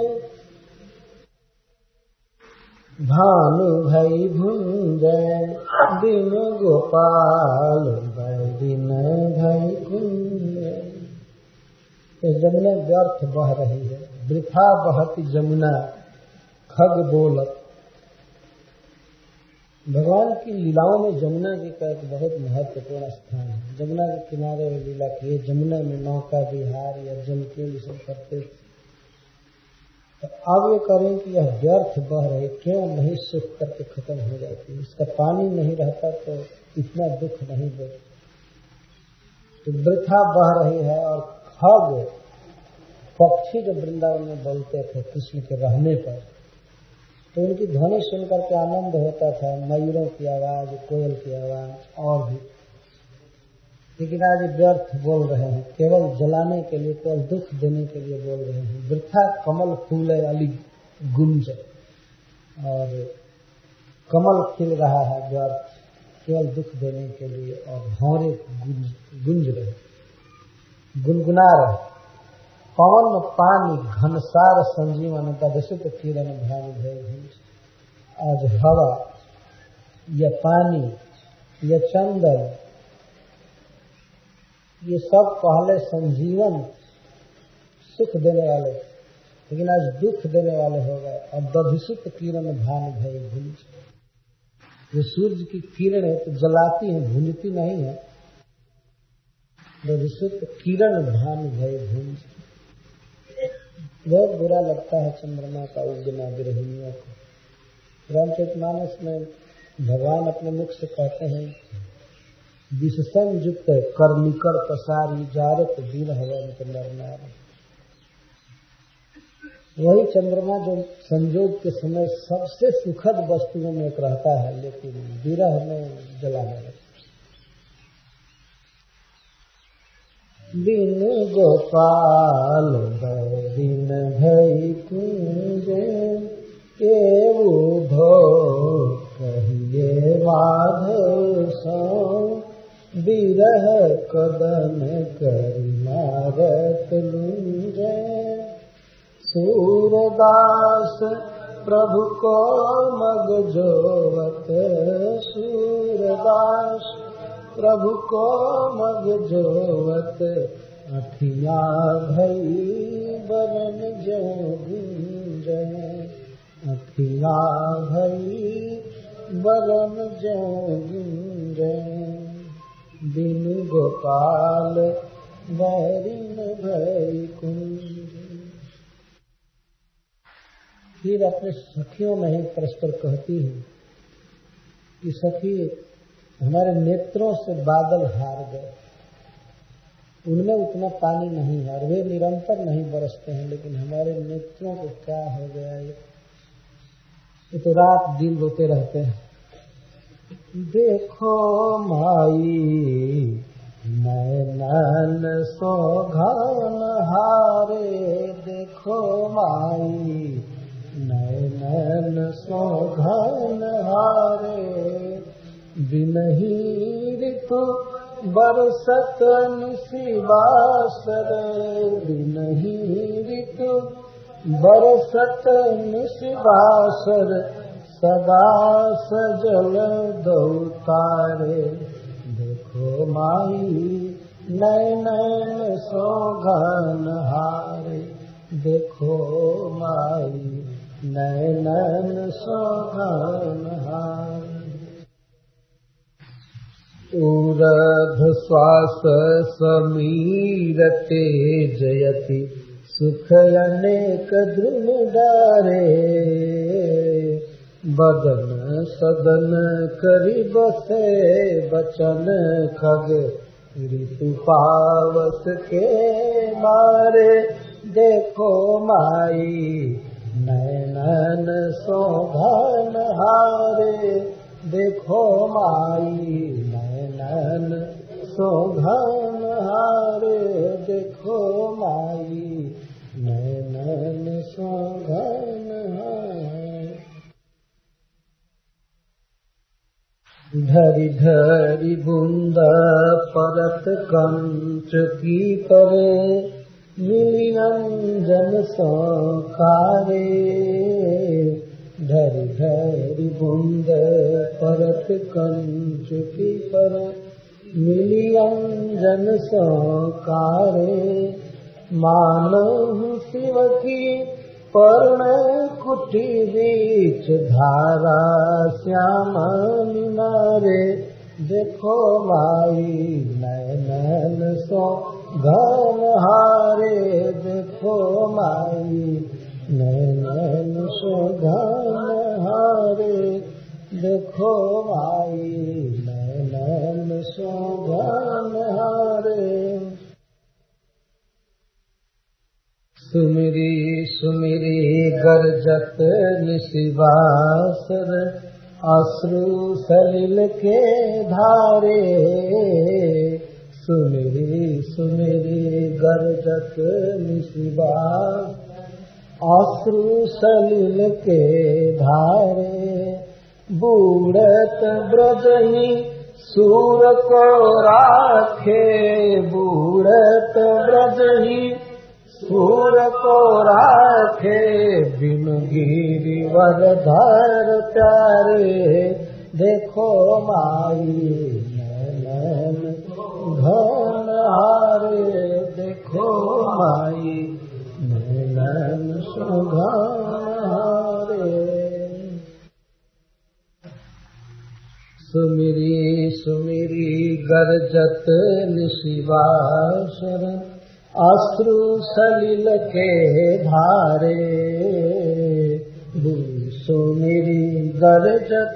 भानु भई भुंज, बिनु गोपाल बैरी न भई कुंज। जमुना व्यर्थ बह रही है, वृथा बहती जमुना खग बोलत। भगवान की लीलाओं में जमुना जी का एक बहुत महत्वपूर्ण स्थान है। जमुना के किनारे में लीला की, जमुना में नौका विहार या जमकेल सब करते थे। तो अब ये करें कि यह व्यर्थ बह रही, क्यों नहीं सुख करके खत्म हो जाती, इसका पानी नहीं रहता तो इतना दुख नहीं दे। तो वृथा बह रही है। और खग पक्षी जो वृंदावन में बोलते थे कृष्ण के रहने पर, तो उनकी ध्वनि सुनकर के आनंद होता था, मयूरों की आवाज, कोयल की आवाज और भी। लेकिन आज व्यर्थ बोल रहे हैं, केवल जलाने के लिए, केवल दुख देने के लिए बोल रहे हैं। वृथा कमल फूले अली गुंज, और कमल खिल रहा है व्यर्थ, केवल दुख देने के लिए, और भौरे गुंज रहे, गुनगुना रहे। पवन पानी घनसार संजीवन, दधिसुत किरण भानु भय भुंज। आज हवा या पानी या चंदन ये सब पहले संजीवन सुख देने वाले, लेकिन आज दुख देने वाले हो गए। और दधिसुत किरण भानु भय भुंज, ये सूर्य की किरण है तो जलाती है, भुंजती नहीं है। दधिसुत किरण भानु भय भुंज। बहुत बुरा लगता है चंद्रमा का उगना विरहिणियों को। रामचरितमानस में भगवान अपने मुख से कहते हैं, विषसन युक्त कर्णिकर पसारी, जारत दिन हवन के नर नारी। वही चंद्रमा जो संयोग के समय सबसे सुखद वस्तुओं में एक रहता है, लेकिन विरह में जलाने लगता। बिन गोपाल दिन भई कुंजे केऊ भो कहिए माधव सो विरह कदम करि मारत लूंजे। सूरदास प्रभु को मग जोवत सूरदास प्रभु को मग जोवत अठिया भई बरन जो गुंजे। अठिया भई बरन जो गुंजे। बिनु गोपाल बैरिन भई कुंज। फिर अपने सखियों में ही परस्पर कहती है कि सखी हमारे नेत्रों से बादल हार गए, उनमें उतना पानी नहीं है और वे निरंतर नहीं बरसते हैं, लेकिन हमारे नेत्रों को क्या हो गया, ये तो रात दिन रोते रहते हैं। देखो माई नैनन सौघन हारे। देखो माई नैनन सौघन हारे। बिनहि ऋतु बरसत निशिवासर। बिनहि ऋतु बरसत निशिवासर। सदा सजल दौतारे। देखो माई नैनन सौघन हारे। देखो माई नैनन सौघन हारे। ऊर्ध्व श्वास समीरते जयति सुख अनेक द्रुम डारे। बदन सदन करि बसे बचन खग ऋतु पावस के मारे। देखो माई नैनन सौघन हारे। देखो माई नैनन सौघन हारे। देखो माई नैनन सौघन हारे। धरि धरि बूंदा परत कंच की परे। मिली अंजन सौकारे। धरि धरि बूंद परत कंच की पर। मिली अंजन सौकारे। मानव शिव की पर्ण कुटी बीच धारा श्याम निनारे। देखो माई नैनन सौघन हारे। देखो माई नैनन सौघन हारे। देखो माई नैनन सौघन हारे। सुमिरी सुमिरी गरजत निशिवासर। अश्रु सलिल के धारे। सुमिरी सुमिरी गरजत निशिवासर। अश्रु सलिल के धारे। बूढ़त ब्रजही सूर को राखे। बूढ़त ब्रजही सूर को राखे। बिनु गिरिवर धर प्यारे। देखो माई नैनन घन हारे। देखो माई नैनन सौघन हारे। सुमिरी सुमिरी गरजत निशिवासर। अश्रु सलिल के धारे। सुमिरी गरजत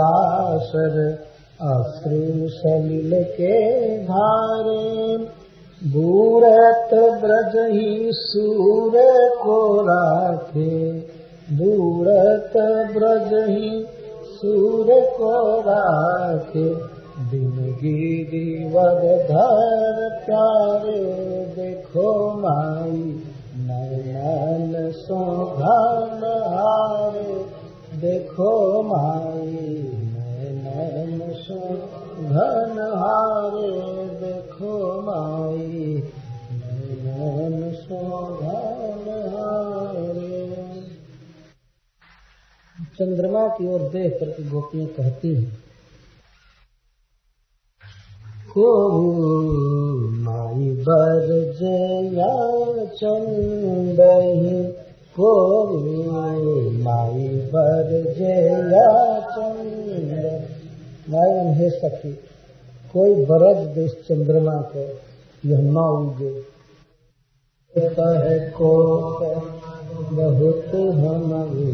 निशिवासर। अश्रु सलिल के धारे। बूढ़त ब्रज ही सूर को राखे, बूढ़त ब्रज ही सूर को राखे, दिन गिरिवर धर प्यारे देखो माई, नयन शोभन हारे देखो माई, नयन शोभन हारे देखो माई, नयन शोभन हारे। चंद्रमा की ओर देख करके गोपियां कहती हैं, को माई बरजया चंदही, को माई बरजया चंद। मायन हे सखी, कोई बरज दे इस चंद्रमा को, यह न उगे। को बहुत हम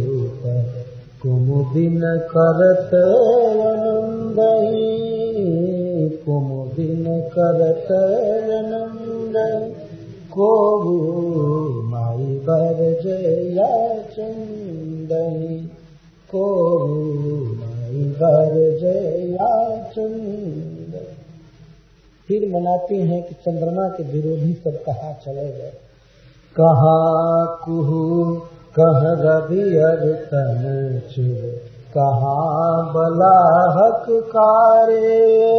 कुमुदिन करत आनंदही, कुमुदिन करत आनंद, को माई बरजया चंदही, को माई बरजया चंद। फिर मनाते हैं कि चंद्रमा के विरोधी सब कहाँ चले गए। कहा कुहू कह रवि अर तन चुर, कहाँ बलाहक कारे,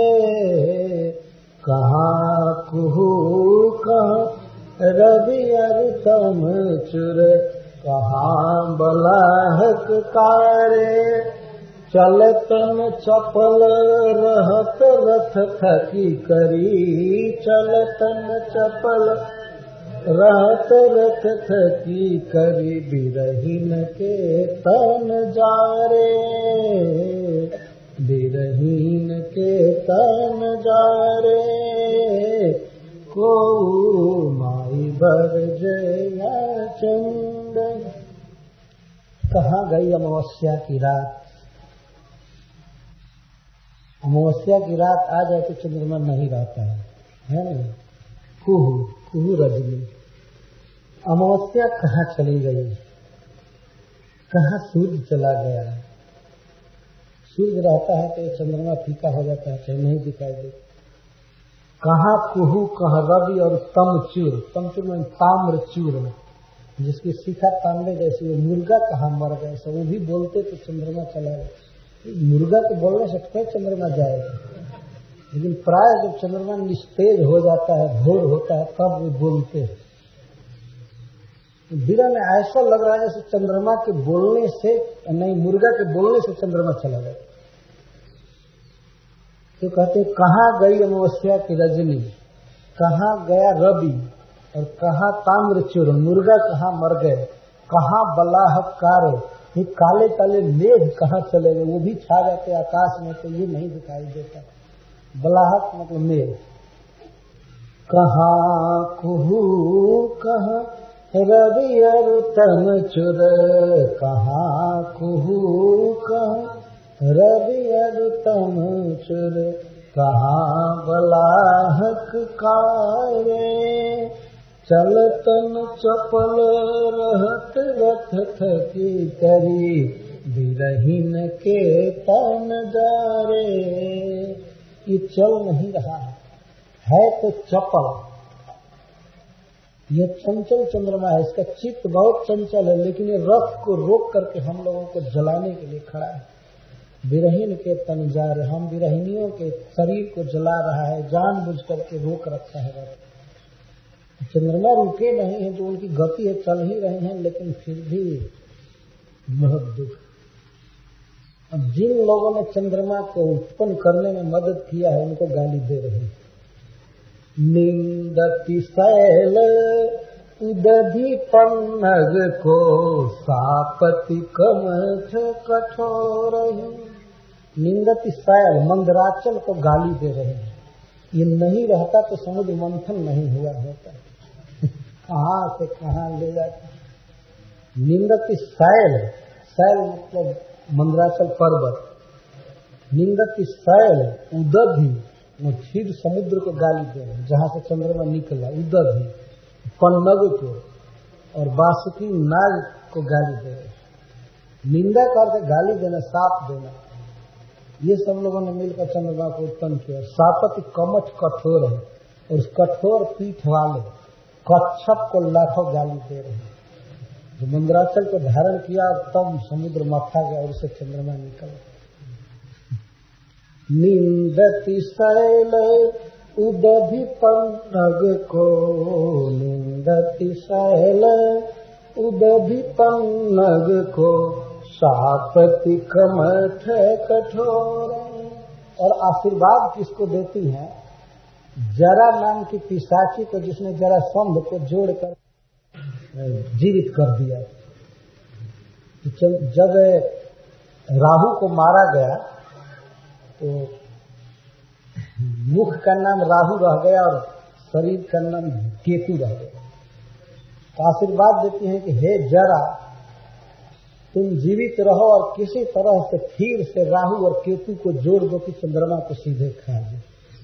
कहाँ कुहू कह रवि अर तन चुर, कहाँ बलाहक कारे। चलतन चपल रहत रथ थकी करी, चलतन चपल रहत रथ थकी करी, बिरहीन के तन जारे, बिरहीन के तन जारे, को माई बरजया चंद। कहाँ गई अमावस्या की रात। अमावस्या की रात आ जाए तो चंद्रमा नहीं रहता है ना। कुहू कुहू रजनी, अमावस्या कहाँ चली गई, कहाँ सूर्य चला गया। सूर्य रहता है तो चंद्रमा फीका हो जाता है, चाहे नहीं दिखाई दे। कहाँ कुहू कहाँ रवि और तमचूर, तमचूर में ताम्र चूर, जिसकी शिखा तांबे जैसी, वो मुर्गा कहाँ मर गए। सब वो भी बोलते तो चंद्रमा चला गया। मुर्गा तो बोल नहीं सकते चंद्रमा जाएगा, लेकिन प्राय जब चंद्रमा निस्तेज हो जाता है, भोर होता है, तब वो बोलते हैं। बीरा में ऐसा लग रहा है जैसे चंद्रमा के बोलने से नहीं, मुर्गा के बोलने से चंद्रमा चला गया। तो कहते कहाँ गई अमावस्या की रजनी, कहाँ गया रवि और कहाँ ताम्रचूर, मुर्गा कहाँ मर गए, कहाँ बलाहक कारे, ये काले काले मेघ कहाँ चले गए। वो भी छा जाते आकाश में तो ये नहीं दिखाई देता। बलाहक मतलब मेघ। कहाँ कुहू कहाँ रवि अर तन चुर, कहाँ कुहू कहाँ रवि अर तन चुर, कहाँ बलाहक कारे। चलतन चपल रहत रथ थकी करी, बिरहीन के तन जारे। ये चल नहीं रहा है तो चपल। ये चंचल चंद्रमा है, इसका चित्त बहुत चंचल है, लेकिन ये रथ को रोक करके हम लोगों को जलाने के लिए खड़ा है। बिरहीन के तन जारे, हम बिरहिनियों के शरीर को जला रहा है, जानबूझ करके रोक रखा है रथ। चंद्रमा रुके नहीं है, जो उनकी गति है चल ही रहे हैं, लेकिन फिर भी बहुत दुख। अब जिन लोगों ने चंद्रमा को उत्पन्न करने में मदद किया है उनको गाली दे रहे हैं। निंदति शैल उदधि पन्नग को, सापति कमठ कठोर। निंदति शैल, मंदराचल को गाली दे रहे हैं। ये नहीं रहता तो समुद्र मंथन नहीं हुआ होता। कहाँ से कहाँ ले जाते। निंदति शैल, शैल मतलब मंदराचल पर्वत। निंदति शैल उदधि, वो क्षीर समुद्र को गाली दे रहे हैं, जहां से चंद्रमा निकला, उधर ही पन्नग को और बासुकी नाग को गाली दे रहे हैं। निंदा करके गाली देना, साप देना, ये सब लोगों ने मिलकर चंद्रमा को उत्पन्न किया। सापति कमठ कठोर है, और उस कठोर पीठ वाले कच्छप को लाखों गाली दे रहे हैं। जो मंदराचल को धारण किया तब समुद्र मथा गया और उससे चंद्रमा निकला। निंदति शैल उदधि पन्नग को, निंदति शैल उदधि पन्नग को, सापति कमठ कठोर। और आशीर्वाद किसको देती हैं? जरा नाम की पिशाची को, जिसने जरासंध को जोड़कर जीवित कर दिया। जब राहु को मारा गया तो मुख का नाम राहु रह गया और शरीर का नाम केतु रह गया। तो आशीर्वाद देती हैं कि हे जरा, तुम जीवित रहो और किसी तरह से फिर से राहु और केतु को जोड़ दो कि चंद्रमा को सीधे खा ले।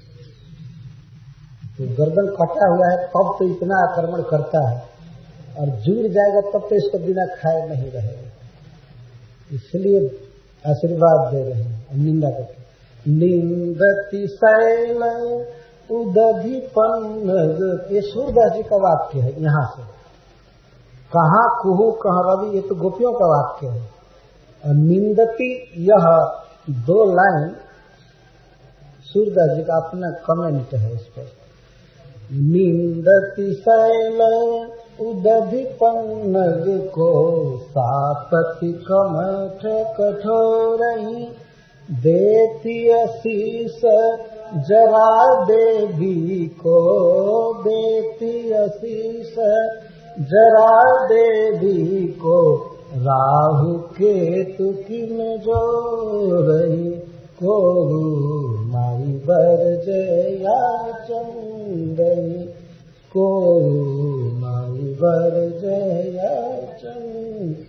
तो गर्दन कटा हुआ है तब तो इतना आक्रमण करता है, और जुड़ जाएगा तब तो इसको बिना खाए नहीं रहेगा। इसलिए आशीर्वाद दे रहे हैं, निंदा करते। निंदति शैल उदधि पन्नग, ये सूरदास जी का वाक्य है। यहाँ से कहाँ कुहू कहाँ रवि, ये तो गोपियों का वाक्य है। और निंदति, यह 2 लाइन सूरदास जी का अपना कमेंट है इस पर। निंदति शैल उदधि पन्नग को, सापति कमठ कठोरहि, देती असीस जरा देवी को, देती असीस जरा देवी को, राहु केतु किन जो रही, को माई बर जया चंदनी, को माई बर जया चंद।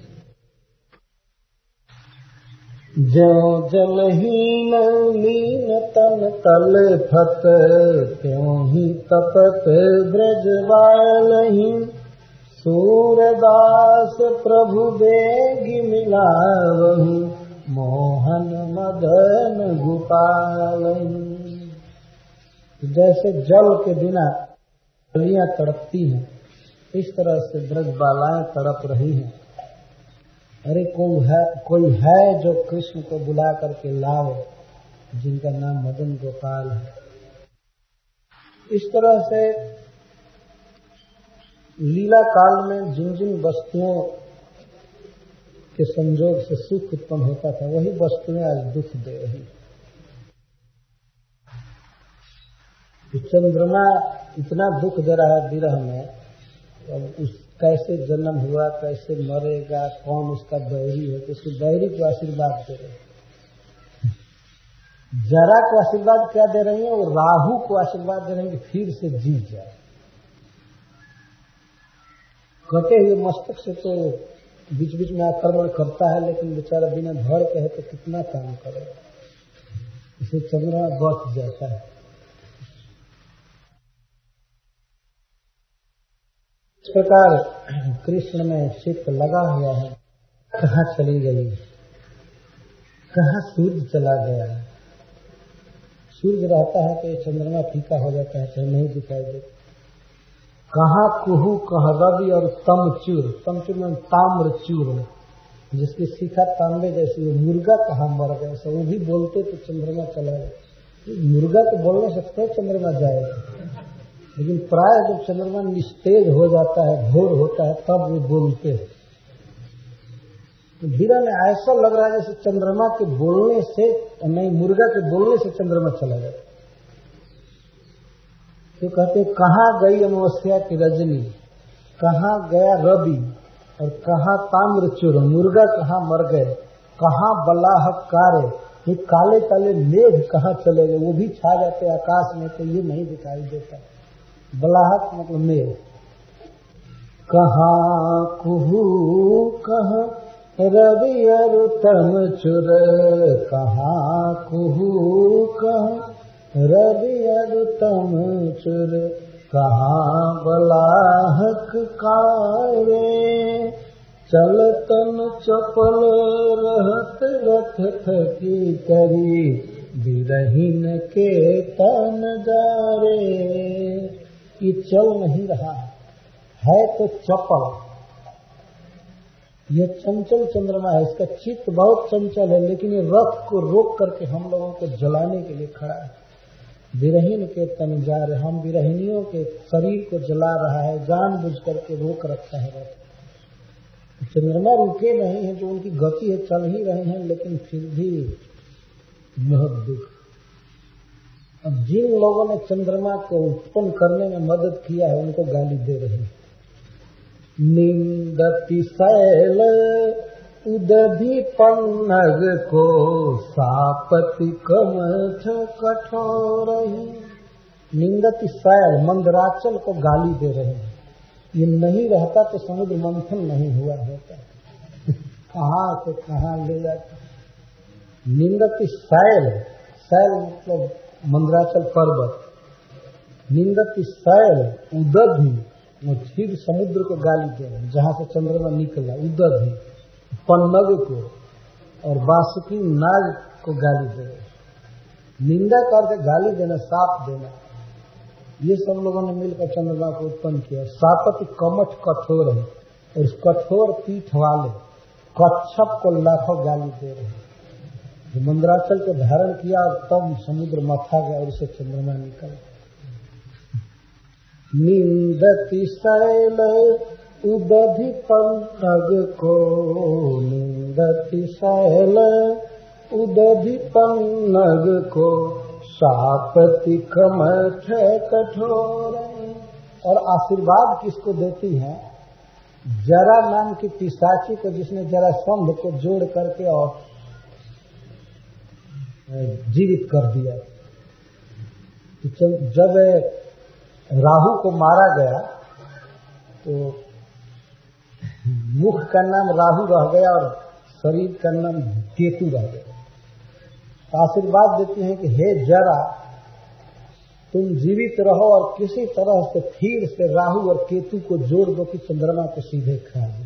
जो जलहीन लीन तन तल फत, त्यों ही तपत ब्रजवालहि, सूरदास प्रभु बेगी मिलावहु, मोहन मदन गोपालहि। जैसे जल के बिना कलियां तड़पती हैं, इस तरह से ब्रजबालाएं तड़प रही हैं। अरे कोई है जो कृष्ण को बुला करके लाओ, जिनका नाम मदन गोपाल है। इस तरह से लीला काल में जिन जिन वस्तुओं के संयोग से सुख उत्पन्न होता था, वही वस्तुएं आज दुख दे रही। चंद्रमा इतना दुख दे रहा है विरह में, अब उस कैसे जन्म हुआ, कैसे मरेगा, कौन उसका बैरी है, तो उसके बैरी को आशीर्वाद दे रहे। जरा को आशीर्वाद क्या दे रही है? वो राहु को आशीर्वाद दे रही है कि फिर से जी जाए। कटे हुए मस्तक से तो बीच बीच में आक्रमण करता है, लेकिन बेचारा बिना धड़ के है तो कितना काम करेगा। इसे चंद्रमा बच जाता है। इस प्रकार कृष्ण में चित्त लगा हुआ है। कहाँ चली गई, कहाँ सूर्य चला गया। सूर्य रहता है तो ये चंद्रमा फीका हो जाता है, चाहे नहीं दिखाई देता। कहाँ कुहू कहाँ रवि और तमचूर, तमचूर में ताम्र चूर्ण, जिसकी शिखा तांबे जैसी। वो मुर्गा कहाँ मर गया, सब वो भी बोलते तो चंद्रमा चला गया। मुर्गा तो बोलने से तो चंद्रमा जाएगा, लेकिन प्राय जब चंद्रमा निस्तेज हो जाता है, घोर होता है, तब वो बोलते हैं। तो धीरा में ऐसा लग रहा है जैसे चंद्रमा के बोलने से नहीं, मुर्गा के बोलने से चंद्रमा चला जाता। तो कहते कहाँ गई अमावस्या की रजनी, कहाँ गया रवि, और कहाँ ताम्रचूर, मुर्गा कहाँ मर गए, कहाँ बलाहक कारे, ये काले काले मेघ कहाँ चले गए। वो भी छा जाते आकाश में तो ये नहीं दिखाई देता। बलाहक मतलब मेघ। कहाँ कुहू कहाँ रवि और तमचूर, कहाँ कुहू कहाँ रवि अरुतम चुर कहाँ बलाहक कारे, चलतन चपल रहत रथ थकी करी, बिरहीन के तन जारे। ये चल नहीं रहा है तो चपल, ये चंचल चंद्रमा है, इसका चित्त बहुत चंचल है, लेकिन ये रथ को रोक करके हम लोगों को जलाने के लिए खड़ा है। विरहीन के तन जा रहे, हम विरहिनियों के शरीर को जला रहा है, जानबूझ करके रोक रखा है रथ। चंद्रमा रुके नहीं है, जो उनकी गति है, चल ही रहे हैं, लेकिन फिर भी बहुत दुख। अब जिन लोगों ने चंद्रमा को उत्पन्न करने में मदद किया है, उनको गाली दे रहे हैं। निंदति शैल उदधि पन्नग को, सापति कमठ कठोर। निंदति शैल, मंदराचल को गाली दे रहे हैं। ये नहीं रहता तो समुद्र मंथन नहीं हुआ होता। कहाँ से कहाँ ले जाता। निंदति शैल, शैल मतलब मंदराचल पर्वत। निंदति शैल उदधि, फिर समुद्र को गाली दे रहे हैं, जहाँ से चंद्रमा निकला। उदधि पन्नग को और बासुकी नाग को गाली दे रहे हैं। निंदा करके गाली देना, साप देना, ये सब लोगों ने मिलकर चंद्रमा को उत्पन्न किया। सापति कमठ कठोर है, और इस कठोर पीठ वाले कच्छप को लाखों गाली दे रहे हैं। जो मंदराचल को धारण किया और तब समुद्र मथा गया और उसे चंद्रमा निकला। निंदति शैल उदधि पन्नग को, निंदति शैल उदधि पन्नग को, सापति कमठ कठोर। और आशीर्वाद किसको देती है? जरा नाम की पिशाची को, जिसने जरासंध को जोड़ करके और जीवित कर दिया। जब राहु को मारा गया तो मुख का नाम राहु रह गया और शरीर का नाम केतु रह गया। आशीर्वाद देती हैं कि हे जरा, तुम जीवित रहो और किसी तरह से फिर से राहु और केतु को जोड़ दो कि चंद्रमा को सीधे खा दो।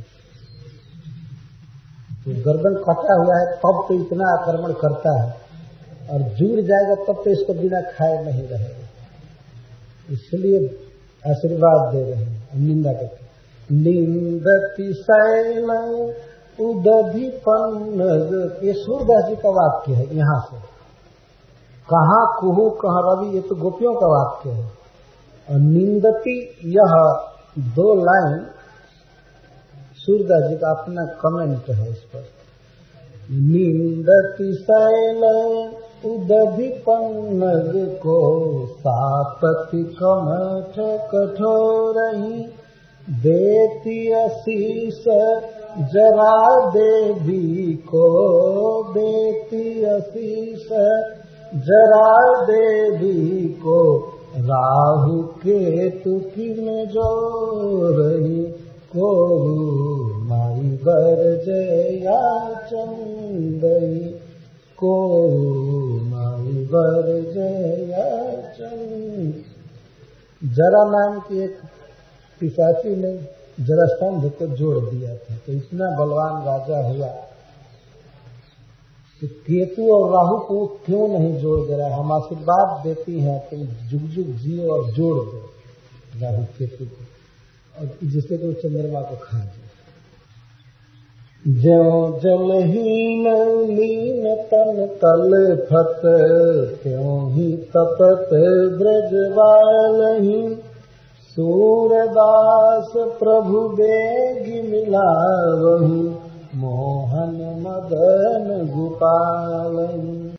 तो गर्दन कटा हुआ है तब तो इतना आक्रमण करता है, और जुड़ जाएगा तब तो इसको बिना खाए नहीं रहेगा। इसलिए आशीर्वाद दे रहे हैं, निंदा करके। निंदति शैल उदधि पन्नग, ये सूरदास जी का वाक्य है। यहाँ से कहाँ कुहू कहाँ रवि, ये तो गोपियों का वाक्य है। और निंदति, यह दो लाइन सूरदास जी का अपना कमेंट है इस पर। निंदति शैल उदधि पन्नग को, सापति कमठ कठोरहि, देती असीस जरा देवी को, देती असीस जरा देवी को, राहु केतु किन जोरहि, को माई बर जया चंदई, को माई बर जया चंद। जरा नाम की एक पिशाची ने जरासंध को जोड़ दिया था, तो इतना बलवान राजा हुआ कि केतु और राहु को क्यों नहीं जोड़ दे रहा है। हम आशीर्वाद देती हैं कि जुग जुग जियो और जोड़ दो राहु केतु को, और जिससे कि चंद्रमा को खा जाए। ज्यों जलहीन लीन तन तल फत, त्यों ही तपत ब्रजवालहि, सूरदास प्रभु बेग मिलावहु, मोहन मदन गोपालहि।